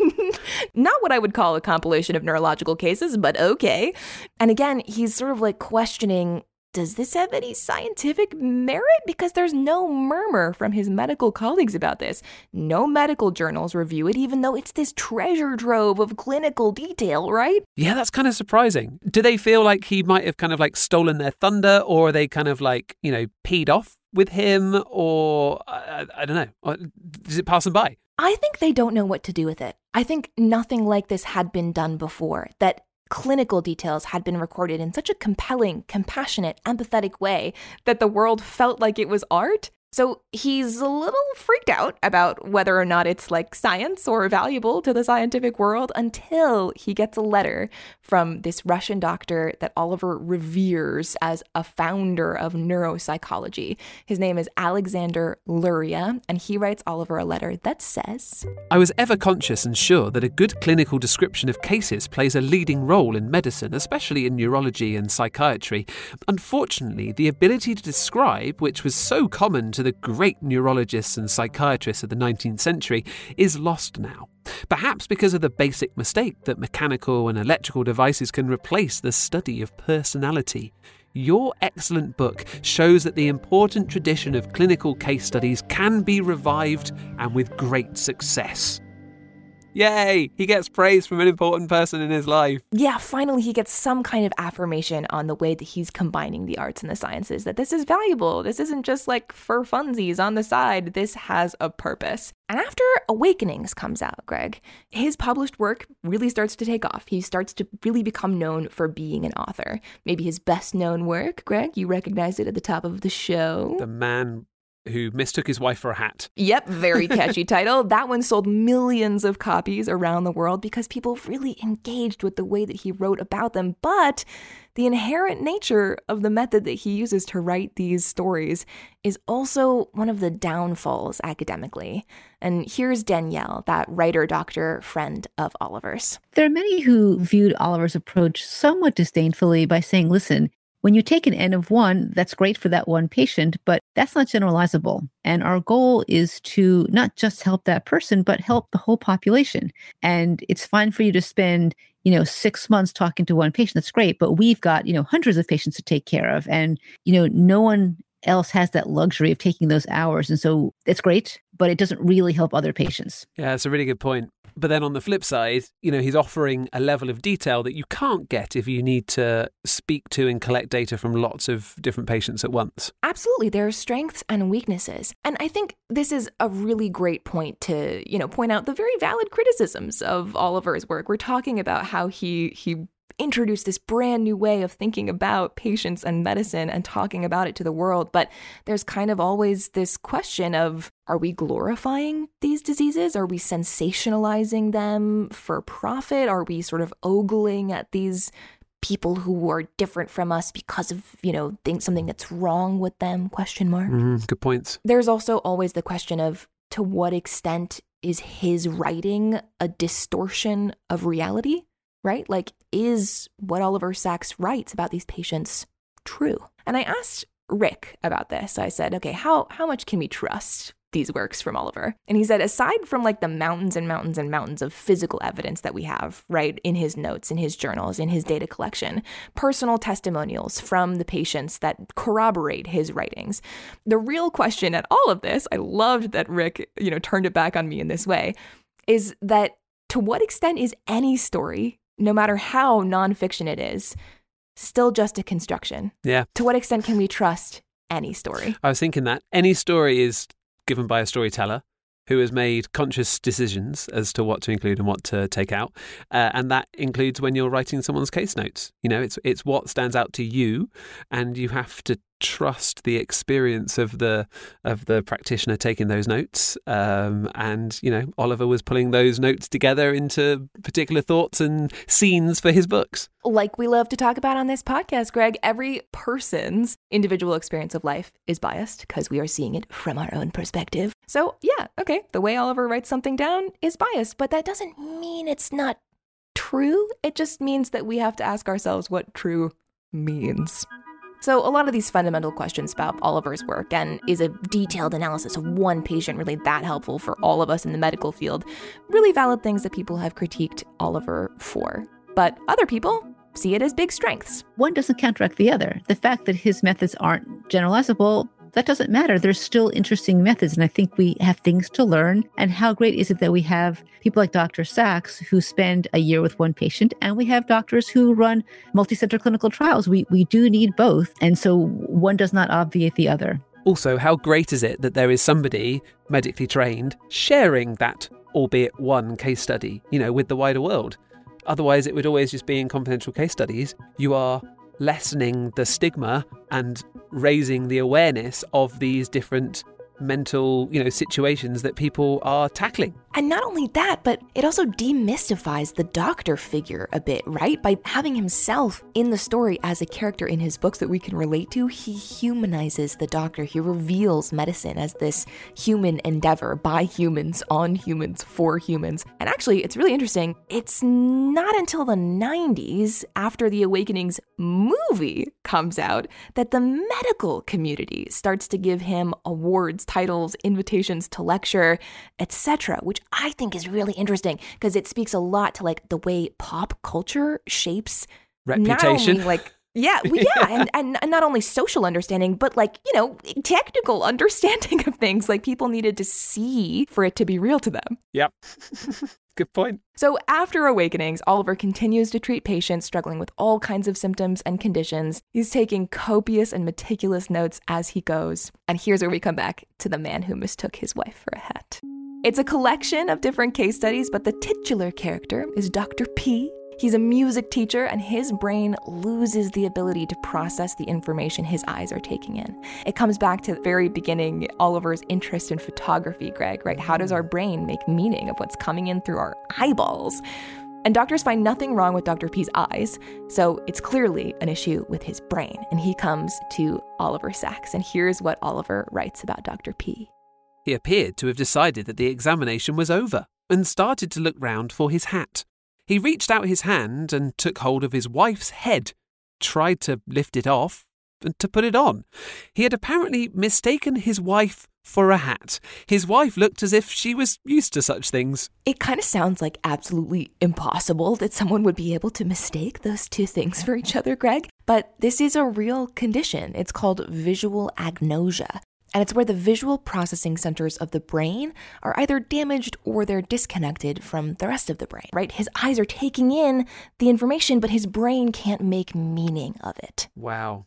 Not what I would call a compilation of neurological cases, but okay. And again, he's sort of like questioning, does this have any scientific merit? Because there's no murmur from his medical colleagues about this. No medical journals review it, even though it's this treasure trove of clinical detail, right? Yeah, that's kind of surprising. Do they feel like he might have kind of like stolen their thunder, or are they kind of like, peed off with him, or I don't know. Or does it pass them by? I think they don't know what to do with it. I think nothing like this had been done before, that clinical details had been recorded in such a compelling, compassionate, empathetic way that the world felt like it was art. So he's a little freaked out about whether or not it's like science or valuable to the scientific world until he gets a letter from this Russian doctor that Oliver reveres as a founder of neuropsychology. His name is Alexander Luria, and he writes Oliver a letter that says, I was ever conscious and sure that a good clinical description of cases plays a leading role in medicine, especially in neurology and psychiatry. Unfortunately, the ability to describe, which was so common to the great neurologists and psychiatrists of the 19th century, is lost now. Perhaps because of the basic mistake that mechanical and electrical devices can replace the study of personality. Your excellent book shows that the important tradition of clinical case studies can be revived, and with great success. Yay! He gets praise from an important person in his life. Yeah, finally he gets some kind of affirmation on the way that he's combining the arts and the sciences, that this is valuable. This isn't just like for funsies on the side. This has a purpose. And after Awakenings comes out, Greg, his published work really starts to take off. He starts to really become known for being an author. Maybe his best known work, Greg, you recognized it at the top of the show. The Man Who Mistook His Wife for a Hat. Yep, very catchy title. That one sold millions of copies around the world because people really engaged with the way that he wrote about them. But the inherent nature of the method that he uses to write these stories is also one of the downfalls academically. And here's Danielle, that writer, doctor, friend of Oliver's. There are many who viewed Oliver's approach somewhat disdainfully by saying, listen, when you take an N of 1, that's great for that one patient, but that's not generalizable. And our goal is to not just help that person, but help the whole population. And it's fine for you to spend, 6 months talking to one patient. That's great. But we've got, hundreds of patients to take care of. And, no one else has that luxury of taking those hours. And so it's great, but it doesn't really help other patients. Yeah, that's a really good point. But then on the flip side, he's offering a level of detail that you can't get if you need to speak to and collect data from lots of different patients at once. Absolutely. There are strengths and weaknesses. And I think this is a really great point to, point out the very valid criticisms of Oliver's work. We're talking about how he introduced this brand new way of thinking about patients and medicine and talking about it to the world. But there's kind of always this question of, are we glorifying these diseases? Are we sensationalizing them for profit? Are we sort of ogling at these people who are different from us because of, something that's wrong with them? ? Good points. There's also always the question of, to what extent is his writing a distortion of reality? Right? Like, is what Oliver Sacks writes about these patients true? And I asked Rick about this. I said, okay, how much can we trust these works from Oliver? And he said, aside from like the mountains and mountains and mountains of physical evidence that we have, right, in his notes, in his journals, in his data collection, personal testimonials from the patients that corroborate his writings, the real question at all of this, I loved that Rick, turned it back on me in this way, is that to what extent is any story, no matter how nonfiction it is, still just a construction? Yeah. To what extent can we trust any story? I was thinking that any story is given by a storyteller who has made conscious decisions as to what to include and what to take out. And that includes when you're writing someone's case notes. It's what stands out to you, and you have to trust the experience of the practitioner taking those notes. And Oliver was pulling those notes together into particular thoughts and scenes for his books. Like we love to talk about on this podcast, Greg, every person's individual experience of life is biased because we are seeing it from our own perspective. So yeah, okay, the way Oliver writes something down is biased, but that doesn't mean it's not true. It just means that we have to ask ourselves what true means. So a lot of these fundamental questions about Oliver's work, and is a detailed analysis of one patient really that helpful for all of us in the medical field, really valid things that people have critiqued Oliver for. But other people see it as big strengths. One doesn't counteract the other. The fact that his methods aren't generalizable, that doesn't matter. There's still interesting methods, and I think we have things to learn. And how great is it that we have people like Dr. Sacks who spend a year with one patient, and we have doctors who run multi-center clinical trials. We do need both, and so one does not obviate the other. Also, how great is it that there is somebody medically trained sharing that, albeit one case study, with the wider world? Otherwise, it would always just be in confidential case studies. You are lessening the stigma and raising the awareness of these different mental, situations that people are tackling. And not only that, but it also demystifies the doctor figure a bit, right? By having himself in the story as a character in his books that we can relate to, he humanizes the doctor. He reveals medicine as this human endeavor by humans, on humans, for humans. And actually, it's really interesting. It's not until the 90s, after the Awakenings movie comes out, that the medical community starts to give him awards, titles, invitations to lecture, etc., which I think is really interesting because it speaks a lot to like the way pop culture shapes reputation, not only like Yeah, well, yeah, and not only social understanding, but like, technical understanding of things. Like people needed to see for it to be real to them. Yep. Good point. So after Awakenings, Oliver continues to treat patients struggling with all kinds of symptoms and conditions. He's taking copious and meticulous notes as he goes. And here's where we come back to The Man Who Mistook His Wife for a Hat. It's a collection of different case studies, but the titular character is Dr. P. He's a music teacher, and his brain loses the ability to process the information his eyes are taking in. It comes back to the very beginning, Oliver's interest in photography, Greg, right? How does our brain make meaning of what's coming in through our eyeballs? And doctors find nothing wrong with Dr. P's eyes, so it's clearly an issue with his brain. And he comes to Oliver Sacks, and here's what Oliver writes about Dr. P. He appeared to have decided that the examination was over and started to look round for his hat. He reached out his hand and took hold of his wife's head, tried to lift it off and to put it on. He had apparently mistaken his wife for a hat. His wife looked as if she was used to such things. It kind of sounds like absolutely impossible that someone would be able to mistake those two things for each other, Greg. But this is a real condition. It's called visual agnosia. And it's where the visual processing centers of the brain are either damaged or they're disconnected from the rest of the brain, right? His eyes are taking in the information, but his brain can't make meaning of it. Wow.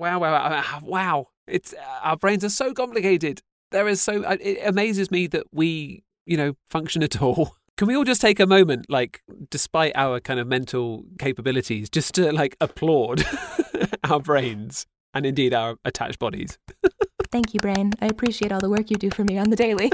It's our brains are so complicated. It amazes me that we, function at all. Can we all just take a moment, despite our kind of mental capabilities, just to applaud our brains and indeed our attached bodies? Thank you, brain. I appreciate all the work you do for me on the daily.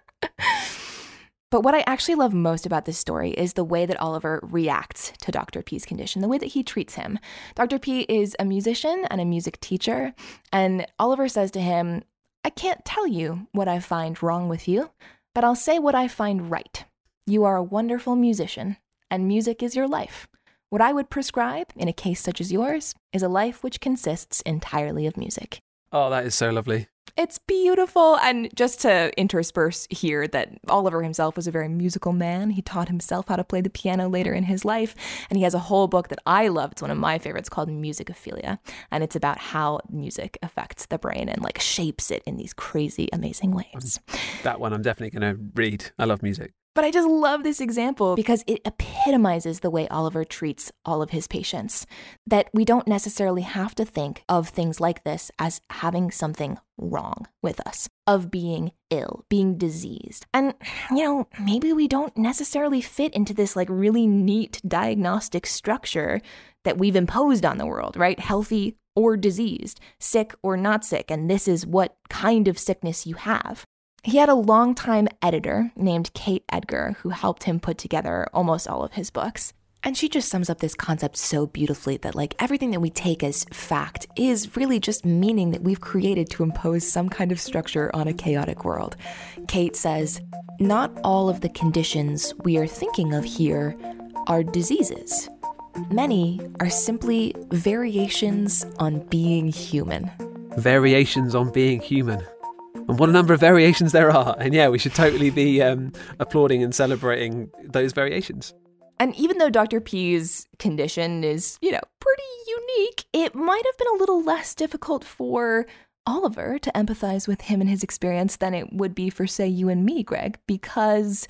But what I actually love most about this story is the way that Oliver reacts to Dr. P's condition, the way that he treats him. Dr. P is a musician and a music teacher, and Oliver says to him, I can't tell you what I find wrong with you, but I'll say what I find right. You are a wonderful musician, and music is your life. What I would prescribe in a case such as yours is a life which consists entirely of music. Oh, that is so lovely. It's beautiful. And just to intersperse here that Oliver himself was a very musical man. He taught himself how to play the piano later in his life. And he has a whole book that I love. It's one of my favorites called Musicophilia. And it's about how music affects the brain and shapes it in these crazy, amazing ways. That one I'm definitely going to read. I love music. But I just love this example because it epitomizes the way Oliver treats all of his patients. That we don't necessarily have to think of things like this as having something wrong with us, of being ill, being diseased. And, maybe we don't necessarily fit into this really neat diagnostic structure that we've imposed on the world, right? Healthy or diseased, sick or not sick, and this is what kind of sickness you have. He had a longtime editor named Kate Edgar who helped him put together almost all of his books. And she just sums up this concept so beautifully that everything that we take as fact is really just meaning that we've created to impose some kind of structure on a chaotic world. Kate says, not all of the conditions we are thinking of here are diseases. Many are simply variations on being human. Variations on being human. And what a number of variations there are. And yeah, we should totally be applauding and celebrating those variations. And even though Dr. P's condition is, pretty unique, it might have been a little less difficult for Oliver to empathize with him and his experience than it would be for, say, you and me, Greg, because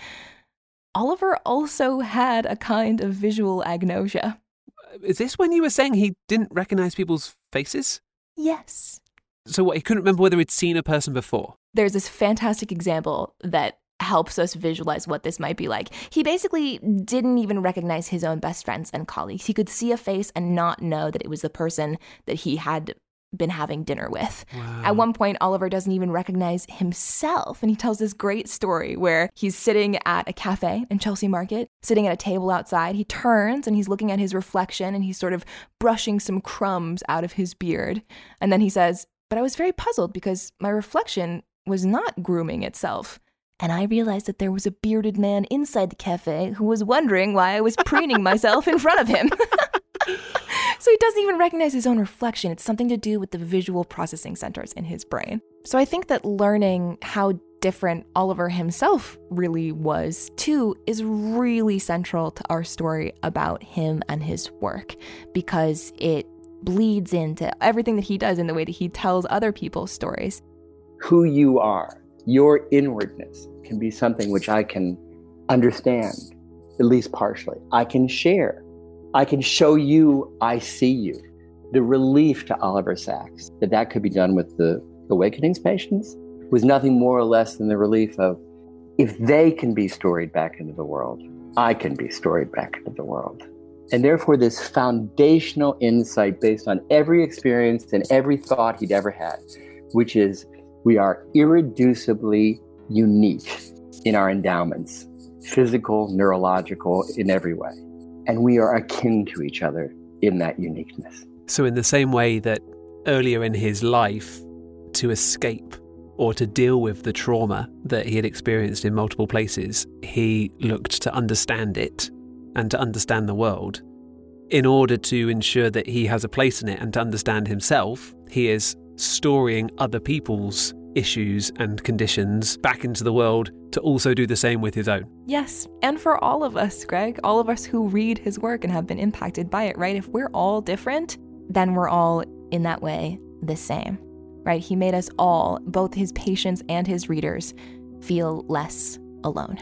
Oliver also had a kind of visual agnosia. Is this when you were saying he didn't recognize people's faces? Yes. So what, he couldn't remember whether he'd seen a person before? There's this fantastic example that helps us visualize what this might be like. He basically didn't even recognize his own best friends and colleagues. He could see a face and not know that it was the person that he had been having dinner with. Wow. At one point, Oliver doesn't even recognize himself. And he tells this great story where he's sitting at a cafe in Chelsea Market, sitting at a table outside. He turns and he's looking at his reflection and he's sort of brushing some crumbs out of his beard. And then he says, but I was very puzzled because my reflection was not grooming itself. And I realized that there was a bearded man inside the cafe who was wondering why I was preening myself in front of him. So he doesn't even recognize his own reflection. It's something to do with the visual processing centers in his brain. So I think that learning how different Oliver himself really was, too, is really central to our story about him and his work, because it bleeds into everything that he does in the way that he tells other people's stories. Who you are, your inwardness, can be something which I can understand, at least partially. I can share. I can show you I see you. The relief to Oliver Sacks that could be done with the Awakenings patients was nothing more or less than the relief of, if they can be storied back into the world, I can be storied back into the world. And therefore, this foundational insight based on every experience and every thought he'd ever had, which is we are irreducibly unique in our endowments, physical, neurological, in every way. And we are akin to each other in that uniqueness. So in the same way that earlier in his life, to escape or to deal with the trauma that he had experienced in multiple places, he looked to understand it and to understand the world. In order to ensure that he has a place in it and to understand himself, he is storing other people's issues and conditions back into the world to also do the same with his own. Yes, and for all of us, Greg, all of us who read his work and have been impacted by it, right? If we're all different, then we're all, in that way, the same, right? He made us all, both his patients and his readers, feel less alone.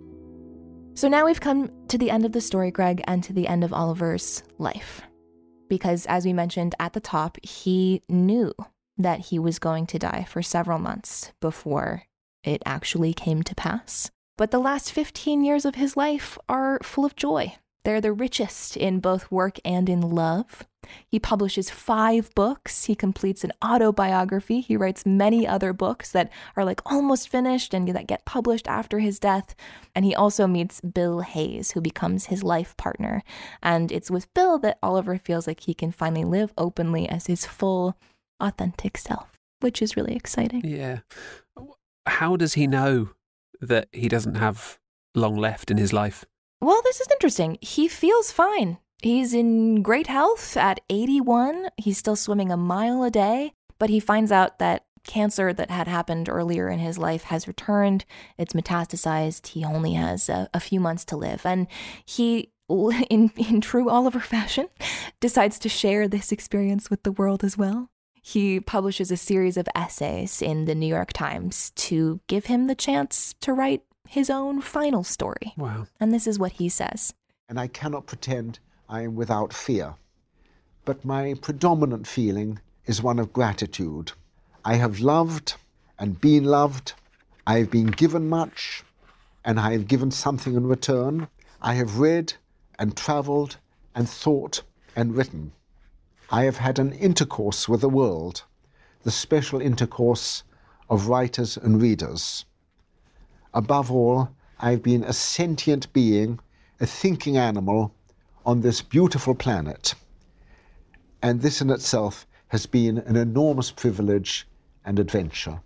So now we've come to the end of the story, Greg, and to the end of Oliver's life. Because as we mentioned at the top, he knew that he was going to die for several months before it actually came to pass. But the last 15 years of his life are full of joy. They're the richest in both work and in love. He publishes 5 books. He completes an autobiography. He writes many other books that are like almost finished and that get published after his death. And he also meets Bill Hayes, who becomes his life partner. And it's with Bill that Oliver feels like he can finally live openly as his full, authentic self, which is really exciting. Yeah. How does he know that he doesn't have long left in his life? Well, this is interesting. He feels fine. He's in great health at 81. He's still swimming a mile a day, but he finds out that cancer that had happened earlier in his life has returned. It's metastasized. He only has a few months to live. And he, in true Oliver fashion, decides to share this experience with the world as well. He publishes a series of essays in the New York Times to give him the chance to write his own final story. Wow. And this is what he says. And I cannot pretend I am without fear, but my predominant feeling is one of gratitude. I have loved and been loved. I have been given much, and I have given something in return. I have read and travelled and thought and written. I have had an intercourse with the world, the special intercourse of writers and readers. Above all, I have been a sentient being, a thinking animal on this beautiful planet. And this in itself has been an enormous privilege and adventure.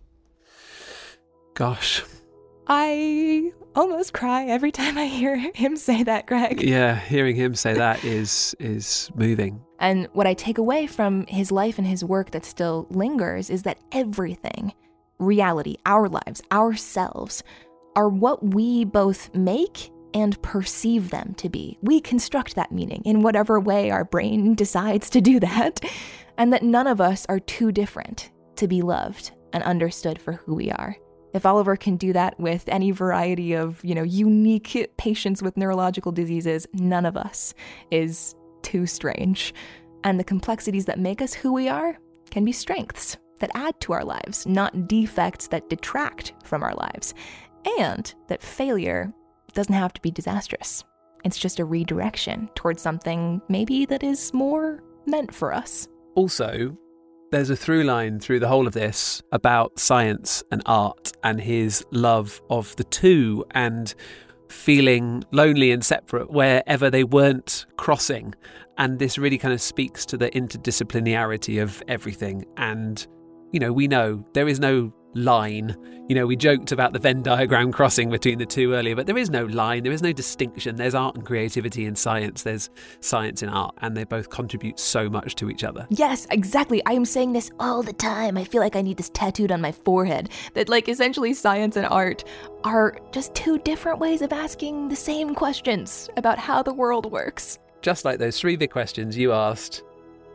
Gosh. I almost cry every time I hear him say that, Greg. Yeah, hearing him say that is moving. And what I take away from his life and his work that still lingers is that everything, reality, our lives, ourselves, are what we both make and perceive them to be. We construct that meaning in whatever way our brain decides to do that, and that none of us are too different to be loved and understood for who we are. If Oliver can do that with any variety of, unique patients with neurological diseases, none of us is too strange. And the complexities that make us who we are can be strengths that add to our lives, not defects that detract from our lives. And that failure doesn't have to be disastrous. It's just a redirection towards something maybe that is more meant for us. Also, there's a through line through the whole of this about science and art and his love of the two and feeling lonely and separate wherever they weren't crossing. And this really kind of speaks to the interdisciplinarity of everything. And, we know there is no line. We joked about the Venn diagram crossing between the two earlier, but there is no line, there is no distinction. There's art and creativity in science, there's science in art, and they both contribute so much to each other. Yes, exactly. I am saying this all the time. I feel like I need this tattooed on my forehead, that essentially science and art are just two different ways of asking the same questions about how the world works. Just like those 3 big questions you asked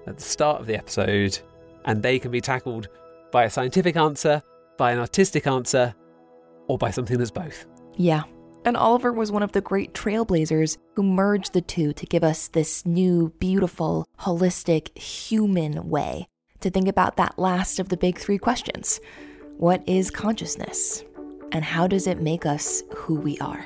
at the start of the episode, and they can be tackled by a scientific answer, by an artistic answer, or by something that's both. Yeah. And Oliver was one of the great trailblazers who merged the two to give us this new, beautiful, holistic, human way to think about that last of the big three questions. What is consciousness? And how does it make us who we are?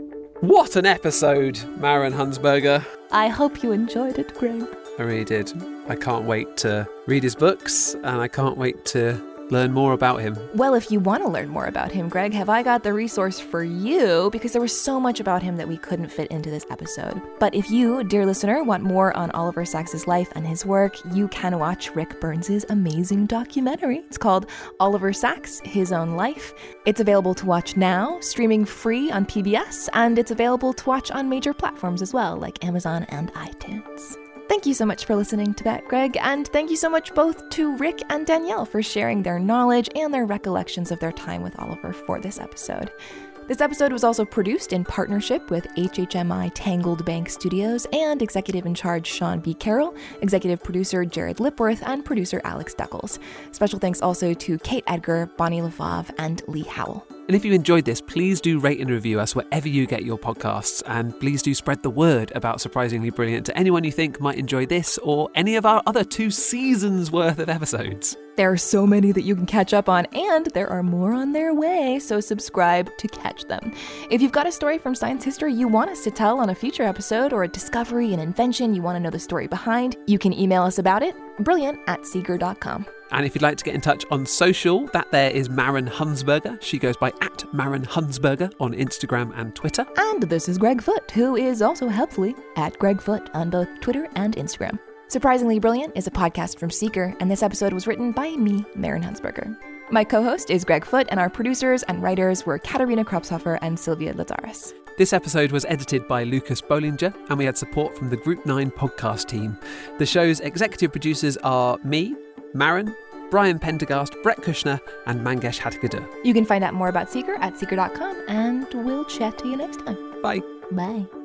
What an episode, Maren Hundsberger. I hope you enjoyed it, Greg. I really did. I can't wait to read his books, and I can't wait to learn more about him. Well, if you want to learn more about him, Greg, have I got the resource for you? Because there was so much about him that we couldn't fit into this episode. But if you, dear listener, want more on Oliver Sacks's life and his work, you can watch Rick Burns' amazing documentary. It's called Oliver Sacks, His Own Life. It's available to watch now, streaming free on PBS, and it's available to watch on major platforms as well, like Amazon and iTunes. Thank you so much for listening to that, Greg, and thank you so much both to Rick and Danielle for sharing their knowledge and their recollections of their time with Oliver for this episode. This episode was also produced in partnership with HHMI Tangled Bank Studios and executive in charge Sean B. Carroll, executive producer Jared Lipworth, and producer Alex Deckles. Special thanks also to Kate Edgar, Bonnie LaFave, and Lee Howell. And if you enjoyed this, please do rate and review us wherever you get your podcasts, and please do spread the word about Surprisingly Brilliant to anyone you think might enjoy this or any of our other 2 seasons worth of episodes. There are so many that you can catch up on, and there are more on their way, so subscribe to catch them. If you've got a story from science history you want us to tell on a future episode, or a discovery, an invention you want to know the story behind, you can email us about it, brilliant@seeger.com. And if you'd like to get in touch on social, that there is Maren Hundsberger. She goes by @MarenHundsberger on Instagram and Twitter. And this is Greg Foote, who is also helpfully @GregFoote on both Twitter and Instagram. Surprisingly Brilliant is a podcast from Seeker, and this episode was written by me, Maren Hundsberger. My co-host is Greg Foote, and our producers and writers were Katarina Kropshofer and Sylvia Lazaris. This episode was edited by Lucas Bollinger, and we had support from the Group 9 podcast team. The show's executive producers are me, Maren, Brian Pendergast, Brett Kushner, and Mangesh Hattikudur. You can find out more about Seeker at Seeker.com, and we'll chat to you next time. Bye. Bye.